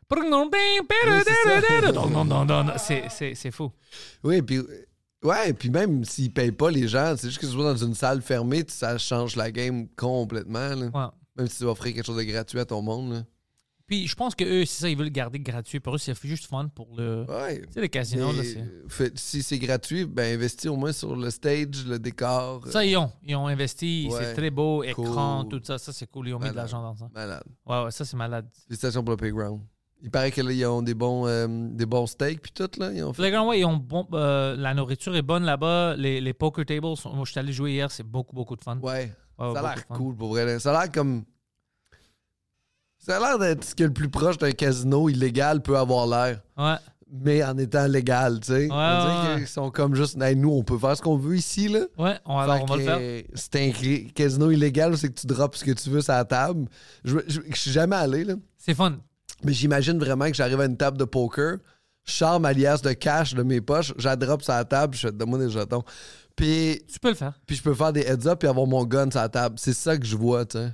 C'est- c'est c'est fou. Oui, puis ouais, puis même s'ils payent pas les gens, c'est juste que tu vas dans une salle fermée, ça change la game complètement. là. Ouais. Même si tu vas offrir quelque chose de gratuit à ton monde. Là. Puis je pense qu'eux, c'est ça, ils veulent le garder gratuit. Pour eux, c'est juste fun pour le. Ouais. Tu sais, le casino, là, Mais, c'est. fait- si c'est gratuit, ben investis au moins sur le stage, le décor. Ça, ils ont. Ils ont investi. Ouais. C'est très beau. Écran, Cool. tout ça. Ça, c'est cool. Ils ont mis de Malade. l'argent dans ça. Malade. Ouais, ouais, ça, c'est malade. Félicitations pour le playground. Il paraît que là, ils ont des bons, euh, des bons steaks puis tout, là. Ils ont fait... Playground, ouais, ils ont bon, euh, la nourriture est bonne là-bas. Les, les poker tables, sont- moi, je suis allé jouer hier, c'est beaucoup, beaucoup de fun. Ouais. Ouais, Ça a beaucoup l'air de fun. cool pour vrai. là. Ça a l'air comme. Ça a l'air d'être ce qui est le plus proche d'un casino illégal peut avoir l'air. Ouais. Mais en étant légal, tu sais. Ouais, on dirait ouais, ouais. qu'ils sont comme juste. Hey, nous, on peut faire ce qu'on veut ici, là. Ouais, on, alors, Fait on va le que, faire. euh, C'est un cli- casino illégal où c'est que tu drops ce que tu veux sur la table. Je, je, je suis jamais allé, là. C'est fun. Mais j'imagine vraiment que j'arrive à une table de poker. Je sors ma liasse de cash de mes poches, j'adroppe sur la table, je fais donne-moi des jetons. Puis, Tu peux le faire. puis je peux faire des heads-up et avoir mon gun sur la table. C'est ça que je vois, tu sais.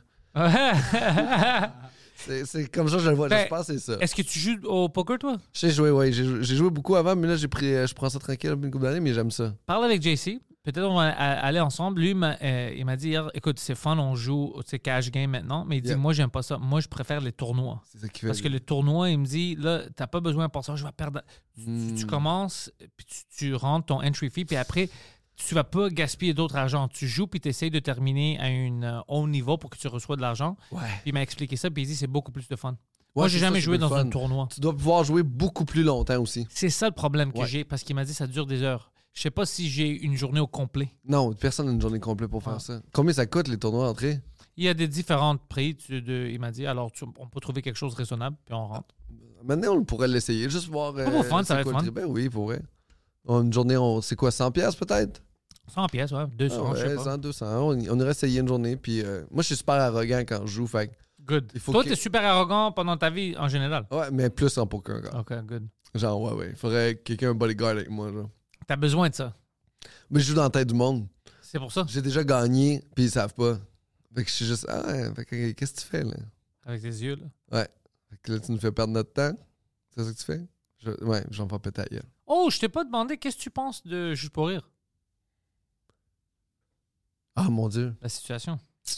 C'est, c'est comme ça que je le vois. Ben, Je pense que c'est ça. Est-ce que tu joues au poker, toi? J'ai joué, oui. J'ai, joué- j'ai joué beaucoup avant, mais là, j'ai pris, euh, je prends ça tranquille depuis une couple d'années, mais j'aime ça. Parle avec J C. Peut-être on va a- aller ensemble. Lui, m'a- euh, il m'a dit hier, écoute, c'est fun, on joue tu sais, cash game maintenant. Mais il dit, Yeah. moi, j'aime pas ça. Moi, je préfère les tournois. C'est ça qui fait. Parce que le tournoi, il me dit, là, t'as pas besoin pour ça, je vais perdre. Tu, tu- Hmm. tu commences, puis tu, tu rentres ton entry fee, puis après, tu vas pas gaspiller d'autres argent. Tu joues, puis tu essaies de terminer à un euh, haut niveau pour que tu reçois de l'argent. Ouais. Puis il m'a expliqué ça, puis il dit, c'est beaucoup plus de fun. Ouais, Moi, j'ai c'est jamais ça, joué c'est dans le fun. un tournoi. Tu dois pouvoir jouer beaucoup plus longtemps aussi. C'est ça le problème que Ouais. j'ai, parce qu'il m'a dit, ça dure des heures. Je sais pas si j'ai une journée au complet. Non, personne n'a une journée complète pour faire Ah. ça. Combien ça coûte les tournois d'entrée? Il y a des différents prix. tu- de- il m'a dit, alors tu- on peut trouver quelque chose de raisonnable, puis on rentre. Maintenant, on pourrait l'essayer, juste voir. Pas pour fun, ça c'est va être quoi le fun. trip. Ben oui, pour vrai. On- Une journée, on... c'est quoi, cent piastres peut-être? cent pièces, ouais. deux cents, Ah je sais ouais, pas. cent, deux cents. On, on irait essayer une journée. Puis euh, moi, je suis super arrogant quand je joue. Fait que- Good. Il faut Toi, que- t'es super arrogant pendant ta vie en général. ouais, mais plus en poker. encore. OK, good. Genre, ouais, ouais. Il faudrait quelqu'un un bodyguard avec moi. Genre. T'as besoin de ça. Mais je joue dans la tête du monde. C'est pour ça. J'ai déjà gagné, puis ils savent pas. Fait que je suis juste, ah ouais, fait que, qu'est-ce que tu fais là? Avec tes yeux, là. Ouais. Fait que là, tu nous fais perdre notre temps. C'est ça que tu fais? Je- ouais, j'en fais péter ailleurs. Oh, je t'ai pas demandé qu'est-ce que tu penses de Juste pour rire, Ah mon Dieu. la situation.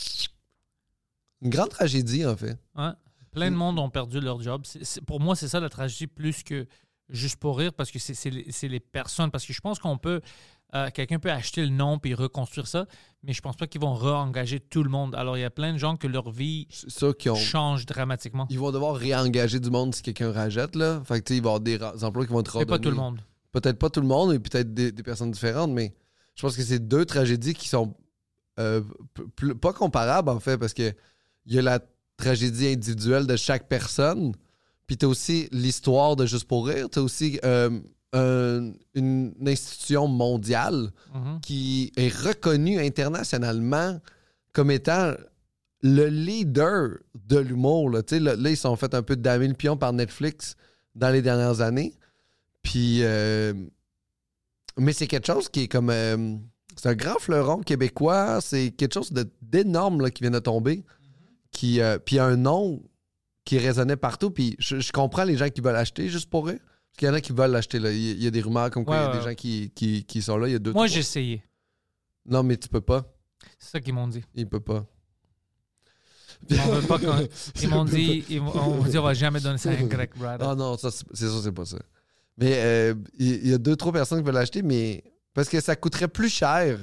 Une grande tragédie, en fait. Ouais. Plein de monde ont perdu leur job. C'est- c'est- pour moi, c'est ça la tragédie plus que Juste pour rire, parce que c'est c'est les, c'est les personnes. Parce que je pense qu'on peut. euh, quelqu'un peut acheter le nom puis reconstruire ça, mais je pense pas qu'ils vont re-engager tout le monde. Alors, il y a plein de gens que leur vie C'est ça qu'ils ont. change dramatiquement. Ils vont devoir réengager du monde si quelqu'un rachète, là. Fait que, tu sais, il va y avoir des ra- emplois qui vont être C'est pas redonnés. tout le monde. Peut-être pas tout le monde, et peut-être des, des personnes différentes, mais je pense que c'est deux tragédies qui sont euh, p- p- pas comparables, en fait, parce que il y a la tragédie individuelle de chaque personne, puis t'as aussi l'histoire de Juste pour rire, t'as aussi euh, un- une institution mondiale Mhm. qui est reconnue internationalement comme étant le leader de l'humour. Là, Tu sais, là, là, ils sont fait un peu damer le pion par Netflix dans les dernières années. Puis, euh, mais c'est quelque chose qui est comme... euh, c'est un grand fleuron québécois. C'est quelque chose de- d'énorme là, qui vient de tomber. Qui, euh, puis un nom qui résonnait partout. Puis je, je comprends les gens qui veulent acheter Juste pour rire. Parce qu'il y en a qui veulent l'acheter. là. Il y, a- il y a des rumeurs comme quoi Ouais, il y a ouais, des ouais. gens qui, qui, qui sont là. Il y a deux, Moi, trois. j'ai essayé. Non, mais tu peux pas. C'est ça qu'ils m'ont dit. Il peut pas. On veut pas qu'on- Ils m'ont dit, ils m'ont- on m'a dit, on va jamais donner ça à un grec, Brad. Ah non, ça, c'est c'est sûr, c'est pas ça. Mais euh, il il y, a deux, trois personnes qui veulent l'acheter, mais parce que ça coûterait plus cher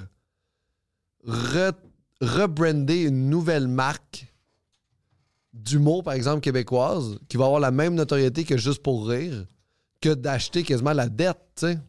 re- rebrander une nouvelle marque d'humour, par exemple, québécoise, qui va avoir la même notoriété que Juste pour rire, que d'acheter quasiment la dette, tu sais.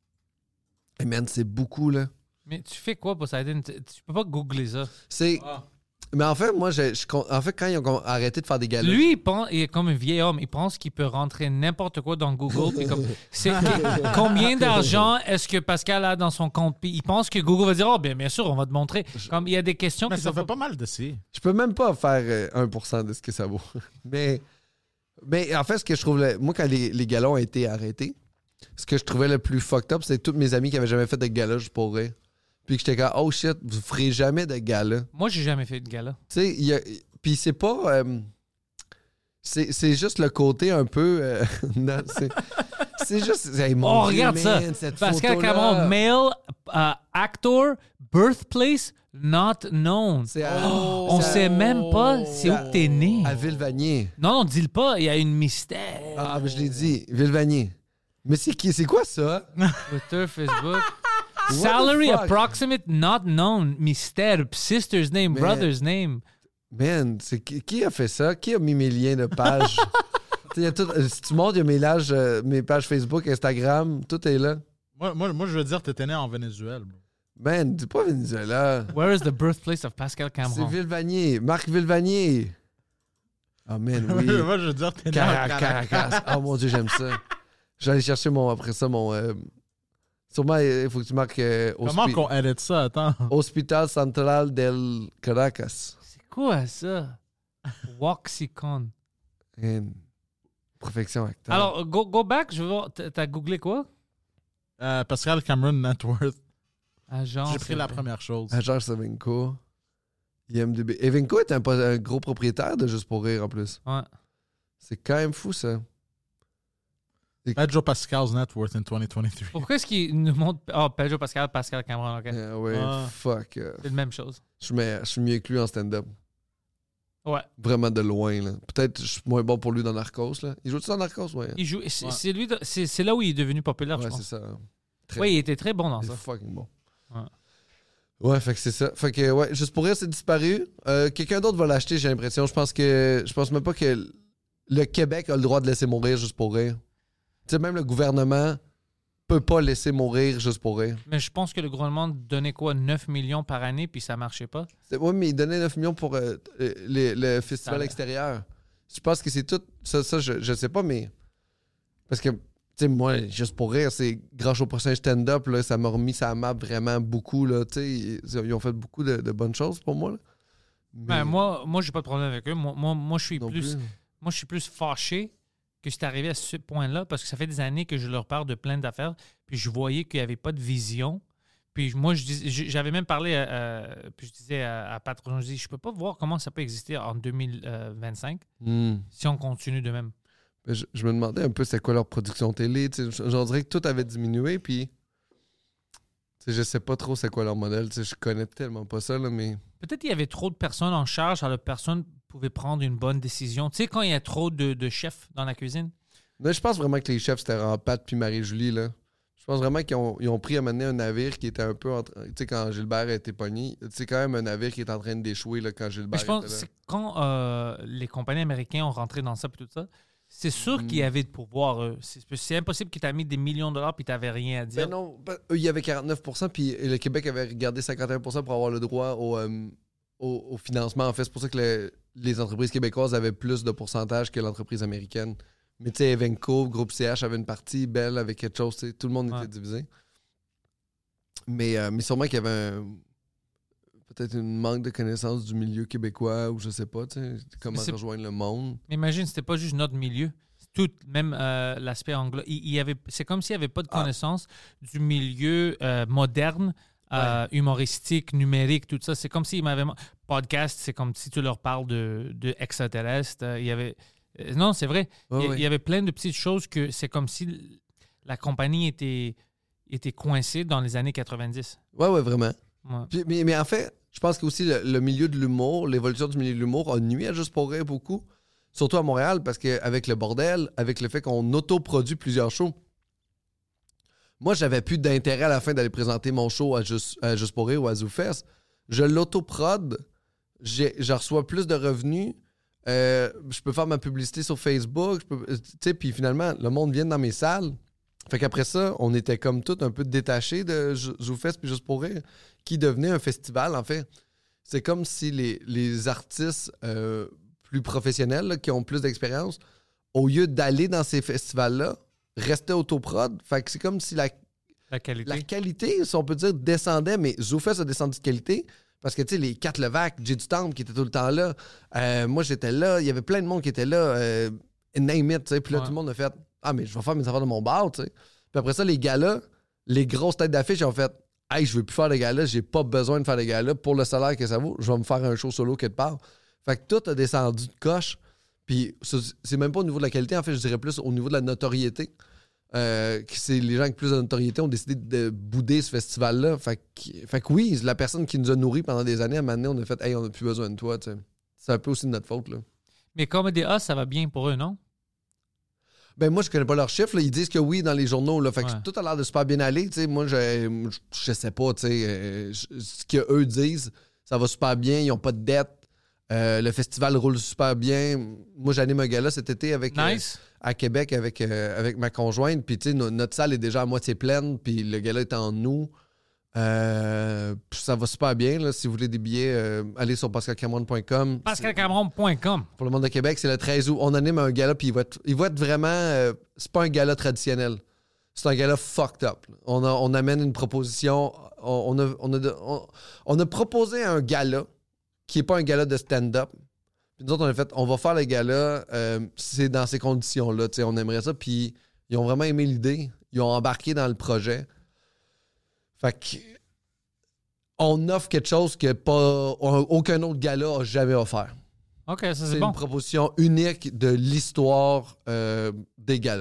Et man, c'est beaucoup, là. Mais tu fais quoi, Poseidon? Tu tu peux pas googler ça. C'est... Mais en fait, moi, je, je con- en fait, quand ils ont arrêté de faire des galas... Lui, il, pense, il est comme un vieil homme. Il pense qu'il peut rentrer n'importe quoi dans Google. Puis comme, c'est, combien d'argent est-ce que Pascal a dans son compte? Puis il pense que Google va dire, oh, bien, bien sûr, on va te montrer. Comme il y a des questions Mais qui ça sont fait pas mal d'essayer. Je peux même pas faire euh, un pour cent de ce que ça vaut. mais, mais en fait, ce que je trouve... le- moi, quand les, les galas ont été arrêtés, ce que je trouvais le plus fucked up, c'était tous mes amis qui avaient jamais fait de gala juste pour rire. Puis que j'étais comme, oh shit, vous ferez jamais de gala. Moi, j'ai jamais fait de gala. Tu sais, il y a... Puis c'est pas... euh, c'est, c'est juste le côté un peu... euh, non, c'est, c'est juste... Hey, mon Oh, Dieu, regarde ça. man, cette Pascal photo-là. Cameron, male uh, actor, birthplace not known. C'est à- Oh, on c'est à- sait même pas c'est où que t'es né. À Villevanier. Non, non, dis-le pas. Il y a une mystère. Ah, mais je l'ai dit. Villevanier. Mais c'est qui? C'est quoi ça? Twitter, Facebook. the Salary fuck? approximate not known. Mystère. Sister's name, Mais- brother's name. Man, c'est qui, qui a fait ça? Qui a mis mes liens de page? Tu sais, il y a tout- euh, si tu montes, il y a mes, pages, euh, mes pages Facebook, Instagram, tout est là. Moi, moi, moi, je veux dire, t'étais né en Venezuela. bro. Man, dis pas Venezuela. Where is the birthplace of Pascal C'est Cameron? Villevanier. Marc Villevanier. Ah, man, oui. moi, je veux dire, t'es né en Carac- Caracas. Caracas. Oh mon Dieu, j'aime ça. Je vais aller chercher mon, après ça mon. euh, sûrement, il faut que tu marques euh, Comment hospi- qu'on edit ça? Attends. Hospital Central del Caracas. C'est quoi ça? Waxicon. Man. Perfection acteur. Alors, go, go back, je veux voir. T'as t'as googlé quoi? Euh, Pascal Cameron Net worth. Agence. J'ai pris la première chose. Agence Evenco. I M D B. Evenco est un, un gros propriétaire de Juste pour rire en plus. Ouais. C'est quand même fou ça. Pedro Pascal's net worth in twenty twenty-three. Pourquoi est-ce qu'il nous montre. Oh, Pedro Pascal, Pascal Cameron, ok. Euh, ouais, Ah. fuck. euh, C'est la même chose. je, suis me- je suis mieux que lui en stand-up. Ouais. Vraiment de loin. Là. Peut-être je suis moins bon pour lui dans Narcos. Là. Il joue-tu dans Narcos? Ouais. Il joue. C'est Ouais. c'est lui. de- C'est c'est là où il est devenu populaire, Ouais, je c'est pense. ça. Très Oui, il était très bon dans C'est ça. fucking bon. Ouais. Ouais, fait que c'est ça. Fait que, ouais, Juste pour rire, c'est disparu. Euh, quelqu'un d'autre va l'acheter, j'ai l'impression. Je pense que. Je pense même pas que le Québec a le droit de laisser mourir Juste pour rire. Tu sais, même le gouvernement peut pas laisser mourir Juste pour rire. Mais je pense que le gouvernement donnait quoi, neuf millions par année, puis ça marchait pas. C'est- Ouais, mais il donnait neuf millions pour euh, euh, les- le festival Ça- extérieur. Je pense que c'est tout. Ça, ça je, je sais pas, mais. Parce que, tu sais, moi, Juste pour rire, c'est grâce au prochain stand-up, là, ça m'a remis sa map vraiment beaucoup, là. Tu sais, ils, ils ont fait beaucoup de, de bonnes choses pour moi, là. Mais Ben, moi, moi j'ai pas de problème avec eux. Moi, moi, moi je suis non plus, plus. moi, je suis plus fâché que c'est arrivé à ce point-là parce que ça fait des années que je leur parle de plein d'affaires, puis je voyais qu'il n'y avait pas de vision. Puis moi, je dis- je- j'avais même parlé, à, à- puis je disais à, à Pat Rougeau, je dis, je peux pas voir comment ça peut exister en deux mille vingt-cinq Hmm. si on continue de même. Ben, Je, je me demandais un peu c'était quoi leur production télé. tu sais. J'en dirais que tout avait diminué, puis. Tu sais, je sais pas trop c'est quoi leur modèle. tu sais, Je connais tellement pas ça, là, mais. Peut-être qu'il y avait trop de personnes en charge, alors personne pouvait prendre une bonne décision. Tu sais, quand il y a trop de, de chefs dans la cuisine, Mais je pense vraiment que les chefs, c'était Rampat puis Marie-Julie, là. Je pense vraiment qu'ils ont, ils ont pris à mener un navire qui était un peu en train. Tu sais, quand Gilbert a été pogné, c'est quand même un navire qui est en train d'échouer, là, quand mais Gilbert je pense était que là. c'est quand euh, les compagnies américaines ont rentré dans ça et tout ça, c'est sûr qu'il y avait de pouvoir. eux. C'est, c'est impossible qu'ils t'aient mis des millions de dollars puis tu n'avais rien à dire. Ben non, ben, eux, il y avait quarante-neuf pour cent, puis le Québec avait gardé cinquante et un pour cent pour avoir le droit au, euh, au, au financement. En fait, c'est pour ça que le- les entreprises québécoises avaient plus de pourcentage que l'entreprise américaine. Mais tu sais, Evenco, Groupe C H avait une partie, Bell avait quelque chose, tu sais, tout le monde Ouais. était divisé. Mais, euh, mais sûrement qu'il y avait un- peut-être une manque de connaissance du milieu québécois, ou je sais pas, tu sais, comment c'est- rejoindre le monde. Mais imagine, c'était pas juste notre milieu. Tout, même euh, l'aspect anglo. Il, il y avait, c'est comme s'il n'y avait pas de Ah. connaissance du milieu euh, moderne, euh, humoristique, numérique, tout ça. C'est comme s'il m'avait. Podcast, c'est comme si tu leur parles de, de extraterrestres. Euh, il y avait. euh, Non, c'est vrai. Ouais, il, ouais. il y avait plein de petites choses que c'est comme si l- la compagnie était, était coincée dans les années quatre-vingt-dix. Ouais, ouais, vraiment. Ouais. Puis- mais, mais en fait, je pense que aussi le, le milieu de l'humour, l'évolution du milieu de l'humour a nuit à Juste pour rire beaucoup. Surtout à Montréal, parce qu'avec le bordel, avec le fait qu'on autoproduit plusieurs shows, moi, j'avais plus d'intérêt à la fin d'aller présenter mon show à Juste, à Juste pour rire ou à ZooFest. Je l'autoprod, j'ai- je reçois plus de revenus, euh, je peux faire ma publicité sur Facebook, je peux- tu sais, puis finalement, le monde vient dans mes salles. Fait qu'après ça, on était comme tout un peu détachés de Ju- ZooFest puis Juste pour rire, qui devenait un festival, en fait. C'est comme si les, les artistes euh, plus professionnels, là, qui ont plus d'expérience, au lieu d'aller dans ces festivals-là, restaient autoprod. Fait que c'est comme si la, La qualité. la qualité, si on peut dire, descendait, mais ZooFest a descendu de qualité. Parce que, tu sais, les quatre Levac, Jay du Temple qui était tout le temps là, euh, moi j'étais là, il y avait plein de monde qui était là, euh, name it, tu sais. Puis là, Ouais. tout le monde a fait ah, mais je vais faire mes affaires de mon bar, tu sais. Puis après ça, les gars-là, les grosses têtes d'affiche, ils ont fait hey, je veux plus faire des gars-là, j'ai pas besoin de faire des gars-là pour le salaire que ça vaut, je vais me faire un show solo quelque part. Fait que tout a descendu de coche. Puis ça, c'est même pas au niveau de la qualité, en fait, je dirais plus au niveau de la notoriété. Euh, que c'est les gens avec plus de notoriété ont décidé de bouder ce festival-là. Fait que, fait que oui, la personne qui nous a nourris pendant des années, à un moment donné, on a fait hey, on n'a plus besoin de toi. tu sais. C'est un peu aussi de notre faute. Là. Mais Comedy A, ça va bien pour eux, non? Ben moi, je connais pas leurs chiffres. Là. Ils disent que oui dans les journaux. Là. Fait que Ouais. tout a l'air de super bien aller. tu sais. Moi, je, je, je sais pas. tu sais, euh, je- ce qu'eux disent, ça va super bien. Ils ont pas de dette. Euh, le festival roule super bien. Moi, j'anime un gala cet été avec euh, Nice. à Québec avec, euh, avec ma conjointe. Puis, tu sais, no- notre salle est déjà à moitié pleine. Puis, le gala est en nous. Euh, puis ça va super bien. Là. Si vous voulez des billets, euh, allez sur pascal cameron point com. pascal cameron point com. Pour le monde de Québec, c'est le treize août. On anime un gala, puis il va être, il va être vraiment... euh, c'est pas un gala traditionnel. C'est un gala fucked up. On, a- on amène une proposition. On, on a, on, a, on- on a proposé un gala qui est pas un gala de stand-up. Puis nous autres, on a fait, on va faire le gala, euh, c'est dans ces conditions-là, tu sais, on aimerait ça. Puis ils ont vraiment aimé l'idée. Ils ont embarqué dans le projet. Fait que on offre quelque chose que pas aucun autre gala a jamais offert. OK, ça, c'est, C'est bon. une proposition unique de l'histoire euh, des galas.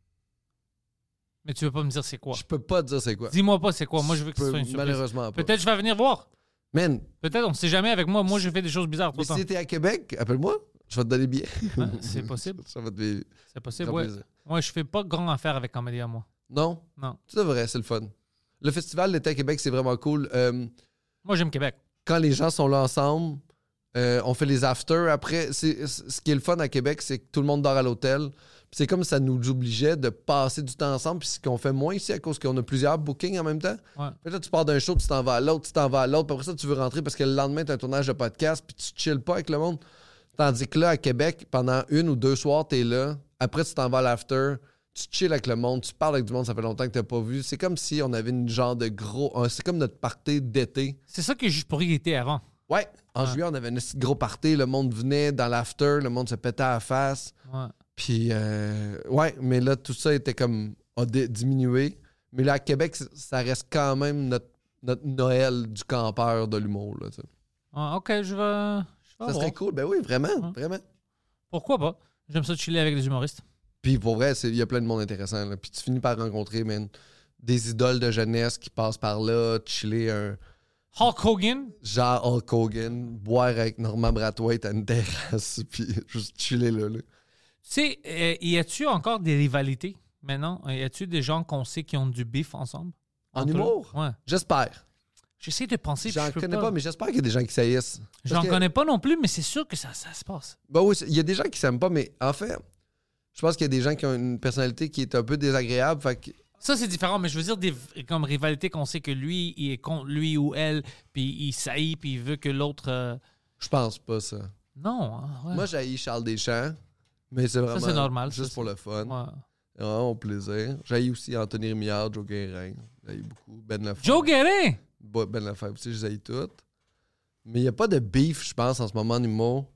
Mais tu veux pas me dire c'est quoi? Je peux pas te dire c'est quoi. Dis-moi pas c'est quoi. Moi, je veux que Je ce peux soit une surprise. malheureusement pas. Peut-être je vais venir voir. Man, Peut-être, on sait jamais avec moi. Moi, je fais des choses bizarres tout mais le temps. si t'es à Québec, appelle-moi. Je vais te donner le billet. Ouais, c'est possible. Ça va te faire C'est possible, grand ouais. plaisir. Moi, je fais pas grand affaire avec Comédia, moi. Non? Non. C'est vrai, c'est le fun. Le festival d'été à Québec, c'est vraiment cool. Euh, Moi, j'aime Québec. quand les gens sont là ensemble, euh, on fait les afters. Après, c'est, ce qui est le fun à Québec, c'est que tout le monde dort à l'hôtel. Puis c'est comme ça nous obligeait de passer du temps ensemble. Puis ce qu'on fait moins ici à cause qu'on a plusieurs bookings en même temps. Ouais. Fait que là, tu pars d'un show, tu t'en vas à l'autre, tu t'en vas à l'autre. Puis après ça, tu veux rentrer parce que le lendemain, tu as un tournage de podcast. Puis tu chilles pas avec le monde. Tandis que là, à Québec, pendant une ou deux soirs, t'es là. Après, tu t'en vas à l'after. Tu chilles avec le monde. Tu parles avec du monde, ça fait longtemps que t'as pas vu. C'est comme si on avait une genre de gros... un- c'est comme notre party d'été. C'est ça que je pourrais y être avant. Ouais. En Ouais. juillet, on avait un petit gros party. Le monde venait dans l'after. Le monde se pétait à la face. Ouais. Puis, euh, ouais, mais là, tout ça était comme... a dé- diminué. Mais là, à Québec, c- ça reste quand même notre, notre Noël du campeur de l'humour, là, tu sais. Ah, OK, je vais... Je vais Ça voir. serait cool. Ben oui, vraiment, Ouais. vraiment. Pourquoi pas? J'aime ça de chiller avec des humoristes. Puis pour vrai, c'est- il y a plein de monde intéressant. Là. Puis tu finis par rencontrer, man, des idoles de jeunesse qui passent par là, chiller un Hulk Hogan, genre Hulk Hogan, boire avec Norman Brathwaite à une terrasse, puis juste chiller là. là. tu sais, euh, y a-tu encore des rivalités maintenant? Y a-tu des gens qu'on sait qui ont du bif ensemble? En Entre eux? humour? Ouais. J'espère. J'essaie de penser. puis J'en je peux connais pas. mais j'espère qu'il y a des gens qui saillissent. Parce J'en que- connais pas non plus, mais c'est sûr que ça, ça se passe. Ben oui, il y a des gens qui s'aiment pas, mais en fait, je pense qu'il y a des gens qui ont une personnalité qui est un peu désagréable. Fait que Ça, c'est différent, mais je veux dire, des, comme rivalité qu'on sait que lui, il est contre lui ou elle, puis il saillit, puis il veut que l'autre. euh, je pense pas ça. Non. hein, ouais. Moi, j'ai Charles Deschamps, mais c'est vraiment c'est normal, juste ça, pour c'est- le fun. Ouais. Vraiment au plaisir. J'ai aussi Anthony Rémillard, Joe Guérin. J'ai beaucoup. Ben Lefebvre. Joe Guérin! Bo- Ben Lefebvre aussi, je les ai toutes. Mais il n'y a pas de beef, je pense, en ce moment en humour.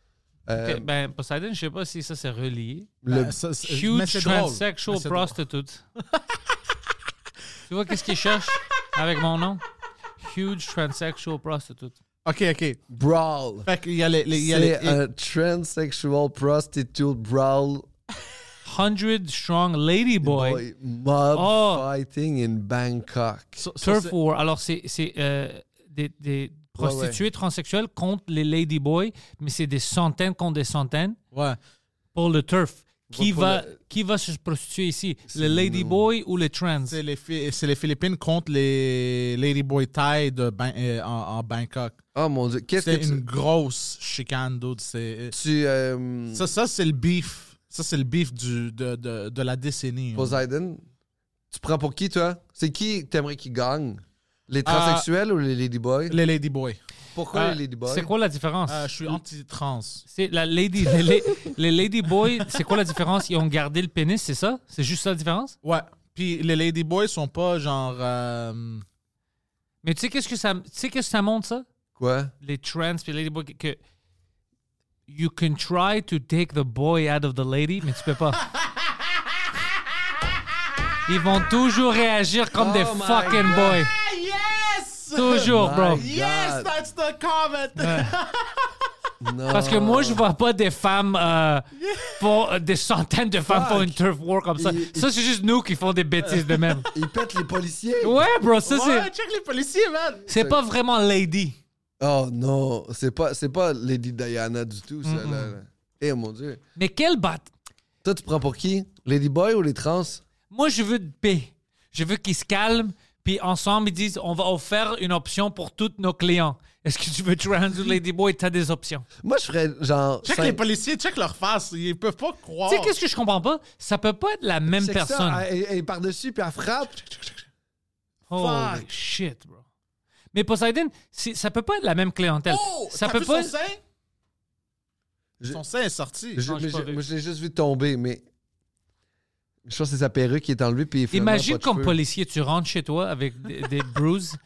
Euh, Ok, ben, Poseidon, je sais pas si ça c'est relié. le- Ben, ça, c'est- mais Huge c'est drôle. transsexual Mais c'est drôle. prostitute. Tu vois qu'est-ce qu'il cherche avec mon nom? Huge transsexual prostitute. OK, OK. brawl. Fait qu'il y a les... les- il y a les- C'est un transsexual prostitute brawl Hundred strong lady boy. boy mob Oh. fighting in Bangkok. ça- ça, Turf c'est- war. Alors, c'est c'est, euh, des, des prostituées ouais. transsexuelles contre les lady boys, mais c'est des centaines contre des centaines Ouais. pour le turf. Qui pour va, le- qui va se prostituer ici? C'est Le lady nous. boy ou les trans? C'est les, Fi- c'est les Philippines contre les Ladyboy Thai de Ban- euh, en, en Bangkok. Oh mon dieu, qu'est-ce C'est que tu... une grosse chicane, dude. C'est... tu euh, Ça, ça c'est le beef. Ça, c'est le beef du, de, de, de la décennie. hein. Poseidon, tu prends pour qui, toi? C'est qui que t'aimerais qui gagne? Les Euh, transsexuels ou les ladyboys? Les Ladyboys. Pourquoi Euh, les ladyboys? C'est quoi la différence? Euh, je suis anti-trans. C'est la lady, les, les, les lady boys, c'est quoi la différence? Ils ont gardé le pénis, c'est ça? C'est juste ça la différence? Ouais. Puis les Ladyboys sont pas genre... euh, Mais tu sais qu'est-ce que ça, tu sais qu'est-ce que ça montre ça? Quoi? Les trans puis les lady boys que you can try to take the boy out of the lady, mais tu peux pas. Ils vont toujours réagir comme Oh des my fucking God. boys. Ah, yes! Toujours, bro. My Yes, God. that's the comment! Non. Parce que moi, je vois pas des femmes, euh, pour, des centaines de femmes Fuck. pour une turf war comme ça. Il- Ça, c'est juste nous qui font des bêtises de même. Ils pètent les policiers? Ouais, bro, ça, Ouais, c'est, check les policiers, man! c'est pas vraiment lady. Oh non, c'est pas, c'est pas Lady Diana du tout, ça. Là, là. Eh mon dieu. Mais quel bat. Toi, tu prends pour qui? Ladyboy ou les trans? Moi, je veux de paix. Je veux qu'ils se calment, puis ensemble, ils disent on va offrir une option pour tous nos clients. Est-ce que tu veux trans ou ladyboy? T'as des options. Moi, je ferais genre. Check cinq- les policiers, check leur face. Ils peuvent pas croire. Tu sais, qu'est-ce que je comprends pas? Ça peut pas être la même C'est que ça, personne. elle, elle est par-dessus, puis elle frappe. Holy fuck. shit, bro. Mais Poseidon, c'est- ça peut pas être la même clientèle. Oh! ça t'as peut vu pas. son sein? Je- Son sein est sorti. Je, Non, j'ai mais pas je- vu. moi, je l'ai juste vu tomber, mais. Je pense que c'est sa perruque qui est enlevée, puis finalement, Imagine pas de comme cheveux. policier, tu rentres chez toi avec des, des bruises,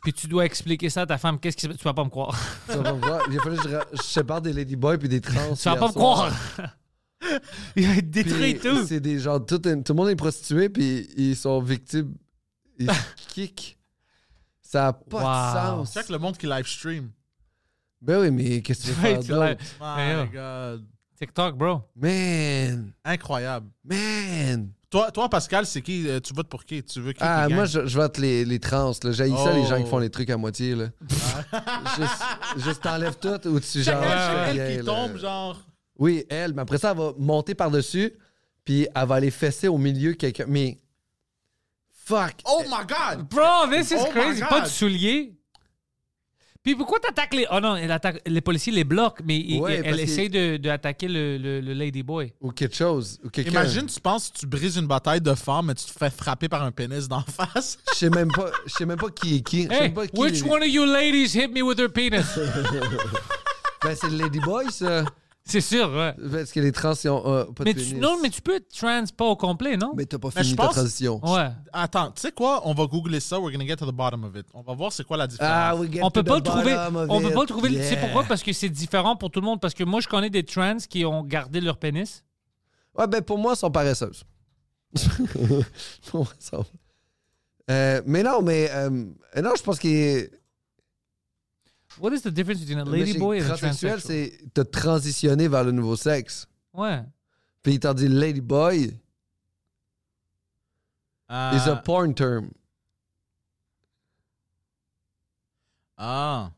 puis tu dois expliquer ça à ta femme, qu'est-ce qui se passe? Tu vas pas me croire. Tu vas pas me croire. Il a fallu que je, ra- je sépare des ladyboys puis des trans. Tu vas hier pas me soir. croire. Il va être détruit et Puis tout. C'est des gens, tout, tout le monde est prostitué, puis ils sont victimes. Ils se kick. Ça n'a pas Wow. de sens. Check le monde qui live stream. Ben oui, mais qu'est-ce que tu veux Ouais, faire tu d'autre? l'as- My Ouais. God. TikTok, bro. Man! Incroyable. Man! Toi, toi, Pascal, c'est qui? euh, Tu votes pour qui? Tu veux qui Ah, qui moi, gagne? je, je vote les, les trans. Là. J'haïs ça, les Oh. gens qui font les trucs à moitié. Là. juste juste t'enlèves tout ou tu Check genre. elle, tu fais elle rien, qui là. tombe, genre. Oui, elle. Mais après ça, elle va monter par-dessus, puis elle va aller fesser au milieu quelqu'un. Mais. Fuck! Oh my God! Bro, this is Oh my crazy. God. Pas de souliers. Puis pourquoi t'attaques les... Oh non, elle attaque... les policiers les bloquent, mais il- Ouais, elle parce essaie de, de attaquer le, le, le ladyboy. Ou quelque chose. Ou quelqu'un. Imagine, tu penses que tu brises une bataille de femmes, mais tu te fais frapper par un pénis d'en face. Je sais même pas, je sais même pas qui est qui. Je sais Hey, même pas qui which est- one of you ladies hit me with her penis? Ben, c'est le ladyboy, ça. C'est sûr, ouais. Parce que les trans, ils ont euh, pas de Mais tu, pénis. non, mais tu peux être trans pas au complet, non? Mais t'as pas Mais fini je ta pense- transition. Ouais. Attends, tu sais quoi? On va googler ça. We're gonna get to the bottom of it. On va voir c'est quoi la différence. Ah, we get On peut to pas the le trouver. bottom of On peut it. pas le trouver. Yeah. C'est pourquoi? Parce que c'est différent pour tout le monde. Parce que moi, je connais des trans qui ont gardé leur pénis. Ouais, ben pour moi, elles sont paresseuses. Pour moi, elles sont- Euh, mais non, mais euh, non, je pense que What is the difference between a ladyboy and a transsexuel, transsexual? c'est te transitionner vers le nouveau sexe. Ouais. Puis il t'en dit ladyboy Ah. is a porn term. Ah.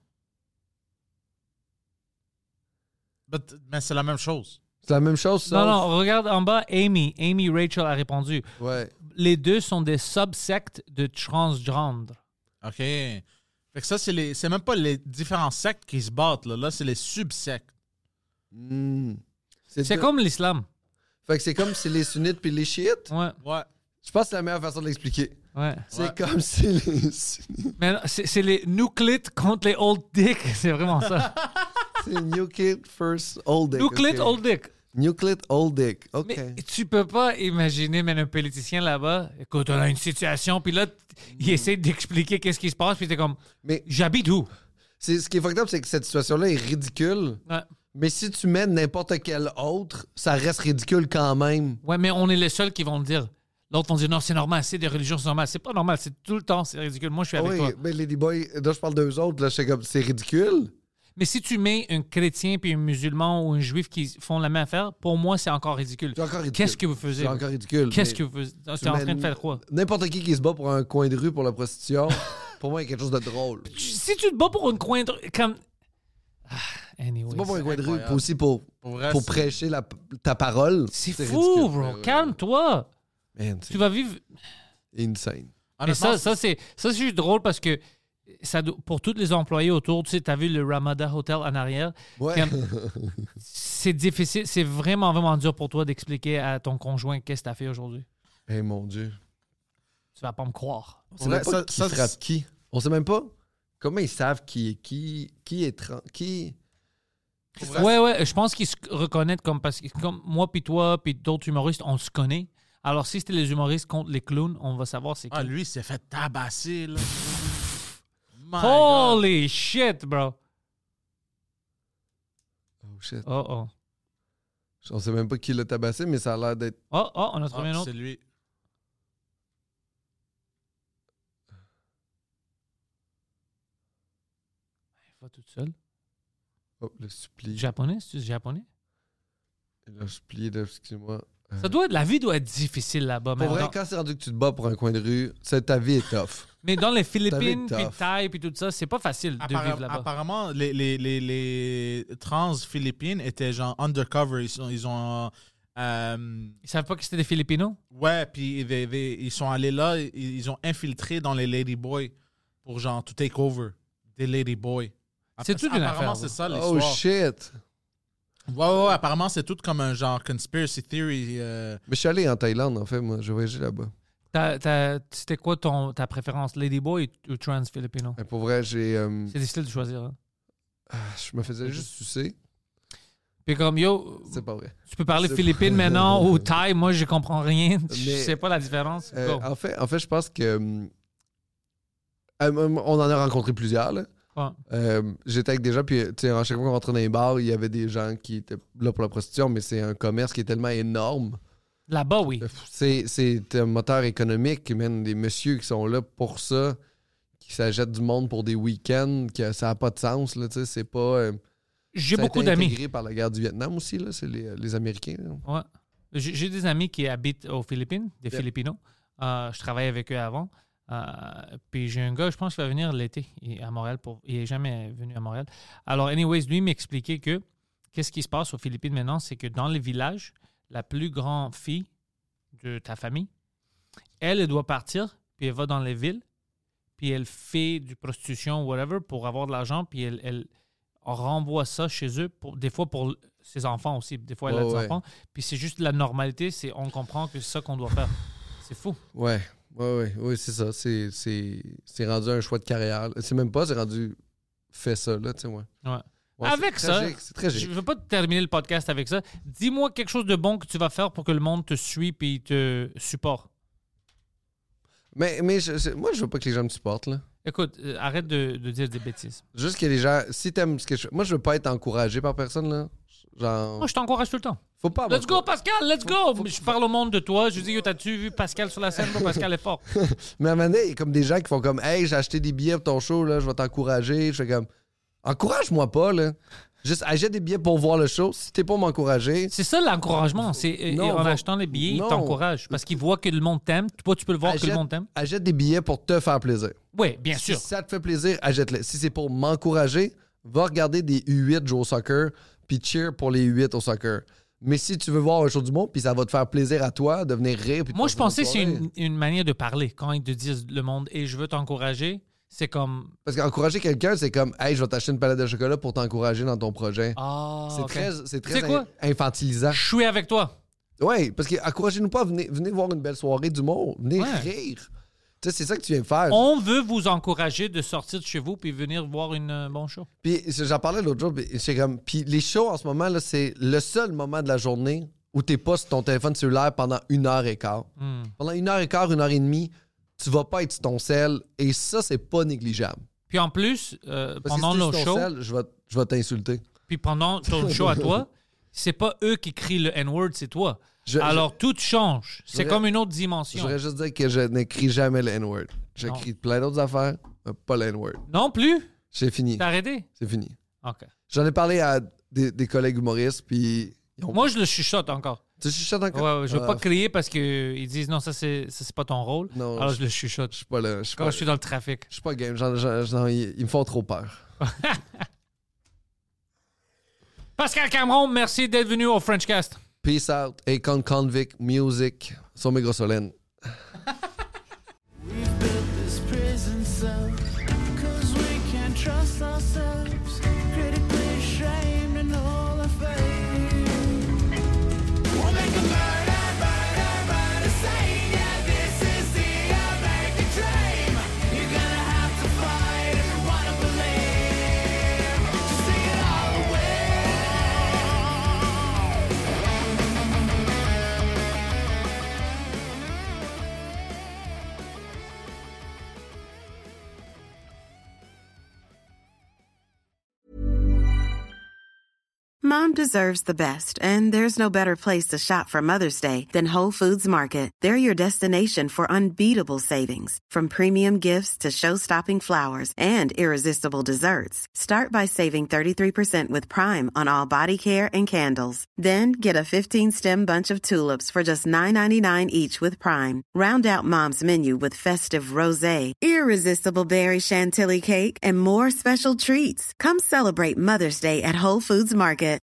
But- mais c'est la même chose. C'est la même chose, ça? Non, non, regarde en bas, Amy. Amy Rachel a répondu. Ouais. Les deux sont des subsectes de transgender. OK. Fait que ça, c'est les, c'est même pas les différents sectes qui se battent. Là, là c'est les subsectes. Hmm. C'est de- comme l'islam. Fait que c'est comme si les sunnites puis les chiites. Ouais, Ouais. Je pense que c'est la meilleure façon de l'expliquer. ouais. C'est Ouais. comme si les sunnites... Mais non, c'est c'est les nuclites contre les old dick. C'est vraiment ça. C'est new kid first old dick. Nuclite, ok. old dick. New clit, old dick. OK. Mais tu peux pas imaginer, mais un politicien là-bas, écoute, on a une situation, puis là, t- il essaie d'expliquer qu'est-ce qui se passe, puis t'es comme, Mais j'habite où? c'est, ce qui est fucked up, c'est que cette situation-là est ridicule. Ouais. Mais si tu mets n'importe quel autre, ça reste ridicule quand même. Ouais, mais on est les seuls qui vont le dire. L'autre vont dire, non, c'est normal, c'est des religions, c'est normal. C'est pas normal, c'est tout le temps, c'est ridicule. Moi, je suis Ah avec oui, toi. mais Ladyboy, là, je parle d'eux autres, là, je sais comme, c'est ridicule. Mais si tu mets un chrétien puis un musulman ou un juif qui font la même affaire, pour moi, c'est encore ridicule. C'est encore ridicule. Qu'est-ce que vous faisiez? C'est encore ridicule. Qu'est-ce mais que vous faisiez? tu Tu es en mets train de faire quoi? N'importe qui qui se bat pour un coin de rue pour la prostitution, pour moi, il y a quelque chose de drôle. Tu- Si tu te bats pour une coin de... Comme... Ah, anyway. C'est pas pour un coin de rue, incroyable. pour aussi pour, Pour, vrai, pour c'est- prêcher la, ta parole. C'est ridicule. fou, bro. Ouais, ouais, Calme-toi. ouais. Man, c'est Tu vas vivre... insane. Mais Honnêtement, ça, ça c'est ça, c'est juste drôle parce que ça, do- pour tous les employés autour, tu sais, t'as vu le Ramada Hotel en arrière. Ouais. Comme- c'est difficile, c'est vraiment, vraiment dur pour toi d'expliquer à ton conjoint qu'est-ce que t'as fait aujourd'hui. Hey, mon Dieu. Tu vas pas me croire. On sait Ouais, même pas ça- qui ça, frappe c'est- qui. On sait même pas comment ils savent qui est qui, qui est trans, qui. Ouais, ouais, je pense qu'ils se reconnaissent comme parce que comme moi puis toi puis d'autres humoristes, on se connaît. Alors si c'était les humoristes contre les clowns, on va savoir c'est qui. Ah, lui, il s'est fait tabasser, là. My God. Holy shit, bro. Oh shit. Oh oh. On sait même pas qui l'a tabassé, mais ça a l'air d'être. Oh oh, on a trouvé Ah, un autre. c'est lui. Il va tout seul. Oh, le suppli. Japonais, c'est japonais? Le suppli, là, excuse-moi. Euh, Ça doit être, la vie doit être difficile là-bas. Pour mais vrai, dans- quand c'est rendu que tu te bats pour un coin de rue, c'est, ta vie est tough. Mais dans les Ta Philippines, vie est puis tough. Thaï, puis tout ça, c'est pas facile de Appara- vivre là-bas. Apparemment, les, les, les, les trans philippines étaient genre undercover. Ils, sont, ils ont. euh, Ils savent pas que c'était des Filipinos? ouais, puis ils, ils- ils sont allés là, ils, ils ont infiltré dans les Ladyboys pour genre tout take over des Ladyboys. C'est toute une Apparemment, affaire, c'est ça Oh l'histoire. shit! Ouais, ouais, ouais, apparemment, c'est tout comme un genre conspiracy theory. euh, Mais je suis allé en Thaïlande, en fait, moi. J'ai voyagé là-bas. T'as- t'as- C'était quoi ton, ta préférence, Ladyboy ou trans Filipino? Mais pour vrai, j'ai. euh, C'est difficile de choisir. Hein? ah, je me faisais juste sucer. Puis comme, yo, C'est pas vrai. tu peux parler c'est Philippines pas- maintenant ou Thaï, moi, je comprends rien. Je Mais- sais pas la différence. Euh, Go. en, fait, en fait, je pense que. hum, Euh, on en a rencontré plusieurs, là. Ouais. Euh, j'étais avec des gens, puis tu sais, à chaque fois qu'on rentrait dans les bars, il y avait des gens qui étaient là pour la prostitution, mais c'est un commerce qui est tellement énorme. Là-bas, oui. C'est, c'est un moteur économique, man. Des messieurs qui sont là pour ça, qui s'achètent du monde pour des week-ends, que ça n'a pas de sens, là, tu sais, c'est pas... Euh, J'ai ça a beaucoup été d'amis. intégré par la guerre du Vietnam aussi, là, c'est les, les Américains. Là. Ouais. J'ai, j'ai des amis qui habitent aux Philippines, des Yeah. Filipinos. Euh, je travaillais avec eux avant. Euh, puis j'ai un gars, je pense qu'il va venir l'été il- à Montréal. Pour, il n'est jamais venu à Montréal. Alors, anyways, lui m'expliquait que qu'est-ce qui se passe aux Philippines maintenant, c'est que dans les villages, la plus grande fille de ta famille, elle, elle doit partir, puis elle va dans les villes, puis elle fait du prostitution, whatever, pour avoir de l'argent, puis elle, elle renvoie ça chez eux, pour, des fois pour ses enfants aussi, des fois elle a Ouais, des ouais. enfants, puis c'est juste la normalité, c'est on comprend que c'est ça qu'on doit faire. C'est fou. Ouais, ouais, ouais, ouais, c'est ça. C'est, c'est, c'est rendu un choix de carrière. là. C'est même pas, c'est rendu fait ça, là, tu sais, ouais. Ouais. Ouais, Avec c'est ça, tragique, c'est tragique. je ne veux pas terminer le podcast avec ça. Dis-moi quelque chose de bon que tu vas faire pour que le monde te suive et te supporte. Mais, mais je- je- moi, je veux pas que les gens me supportent, là. Écoute, euh, arrête de, de dire des bêtises. Juste que les gens, si t'aimes ce que je fais, moi, je veux pas être encouragé par personne, là. Genre, Moi, je t'encourage tout le temps. faut pas avoir Let's go, Pascal, let's go! Je parle au monde de toi. Je dis, yo, t'as-tu vu Pascal sur la scène? Bro, Pascal est fort. Mais à un moment donné, il y a comme des gens qui font comme, hey, j'ai acheté des billets pour ton show, là, je vais t'encourager. Je fais comme, encourage-moi pas, là. Juste achète des billets pour voir le show. Si t'es pas m'encourager, C'est ça l'encouragement. C'est euh, Non, en va- achetant les billets, non. ils t'encouragent parce qu'ils voient que le monde t'aime. Toi, tu peux le voir que le achète, monde t'aime. achète des billets pour te faire plaisir. Oui, bien Si sûr. ça te fait plaisir, achète-les. Si c'est pour m'encourager, va regarder des U huit jouer au soccer, puis cheer pour les U huit au soccer. Mais si tu veux voir un show du monde, puis ça va te faire plaisir à toi de venir rire. puis de Moi, je passer pensais que c'est soirée. une, une manière de parler. Quand ils te disent le monde et je veux t'encourager, c'est comme. Parce qu'encourager quelqu'un, c'est comme, hey, je vais t'acheter une palette de chocolat pour t'encourager dans ton projet. Ah, c'est ok. très, c'est Tu sais très quoi? in- infantilisant. Je suis avec toi. Oui, parce que encouragez-nous pas, venez, venez voir une belle soirée d'humour. Venez Ouais. rire. Tu sais, c'est ça que tu viens de faire. On veut vous encourager de sortir de chez vous puis venir voir une euh, bon show. Puis j'en parlais l'autre jour, puis c'est comme. Puis les shows en ce moment, là, c'est le seul moment de la journée où t'es pas sur ton téléphone cellulaire pendant une heure et quart. Hmm. Pendant une heure et quart, une heure et demie, tu vas pas être sur ton sel. Et ça, c'est pas négligeable. Puis en plus, euh, Parce pendant que si nos t'es sur ton shows, sel, je vais, je vais t'insulter. puis pendant ton show à toi, c'est pas eux qui crient le N-word, c'est toi. Je- Alors tout change. C'est voudrais- comme une autre Je dimension. voudrais juste dire que je n'écris jamais le N-word. J'écris plein d'autres affaires, mais pas le N-word. Non plus? C'est fini. T'as arrêté? C'est fini. OK. J'en ai parlé à des, des collègues humoristes, puis. ils ont- Moi, je le chuchote encore. Tu chuchotes encore? Ouais, ouais, je veux Ah, pas crier parce qu'ils disent non, ça c'est, ça, c'est pas ton rôle. Non, Alors je- je le chuchote. Je suis pas là. Je suis Quand pas, je suis dans le trafic. je suis pas game. J'en- j'en- j'en- ils, ils me font trop peur. Pascal Cameron, merci d'être venu au Frenchcast. Peace out. Akon Convict Music. Sur mes gros solennes. We've built this prison cell cause we can't trust ourselves. Critically ashamed and all our faith. We'll make a murder, murder, murder scene. Yeah, this is the American dream. You're gonna have to fight if you wanna believe. Just sing it all away. Mom deserves the best, and there's no better place to shop for Mother's Day than Whole Foods Market. They're your destination for unbeatable savings, from premium gifts to show-stopping flowers and irresistible desserts. Start by saving thirty-three percent with Prime on all body care and candles. Then get a fifteen-stem bunch of tulips for just nine ninety-nine each with Prime. Round out Mom's menu with festive rosé, irresistible berry chantilly cake, and more special treats. Come celebrate Mother's Day at Whole Foods Market.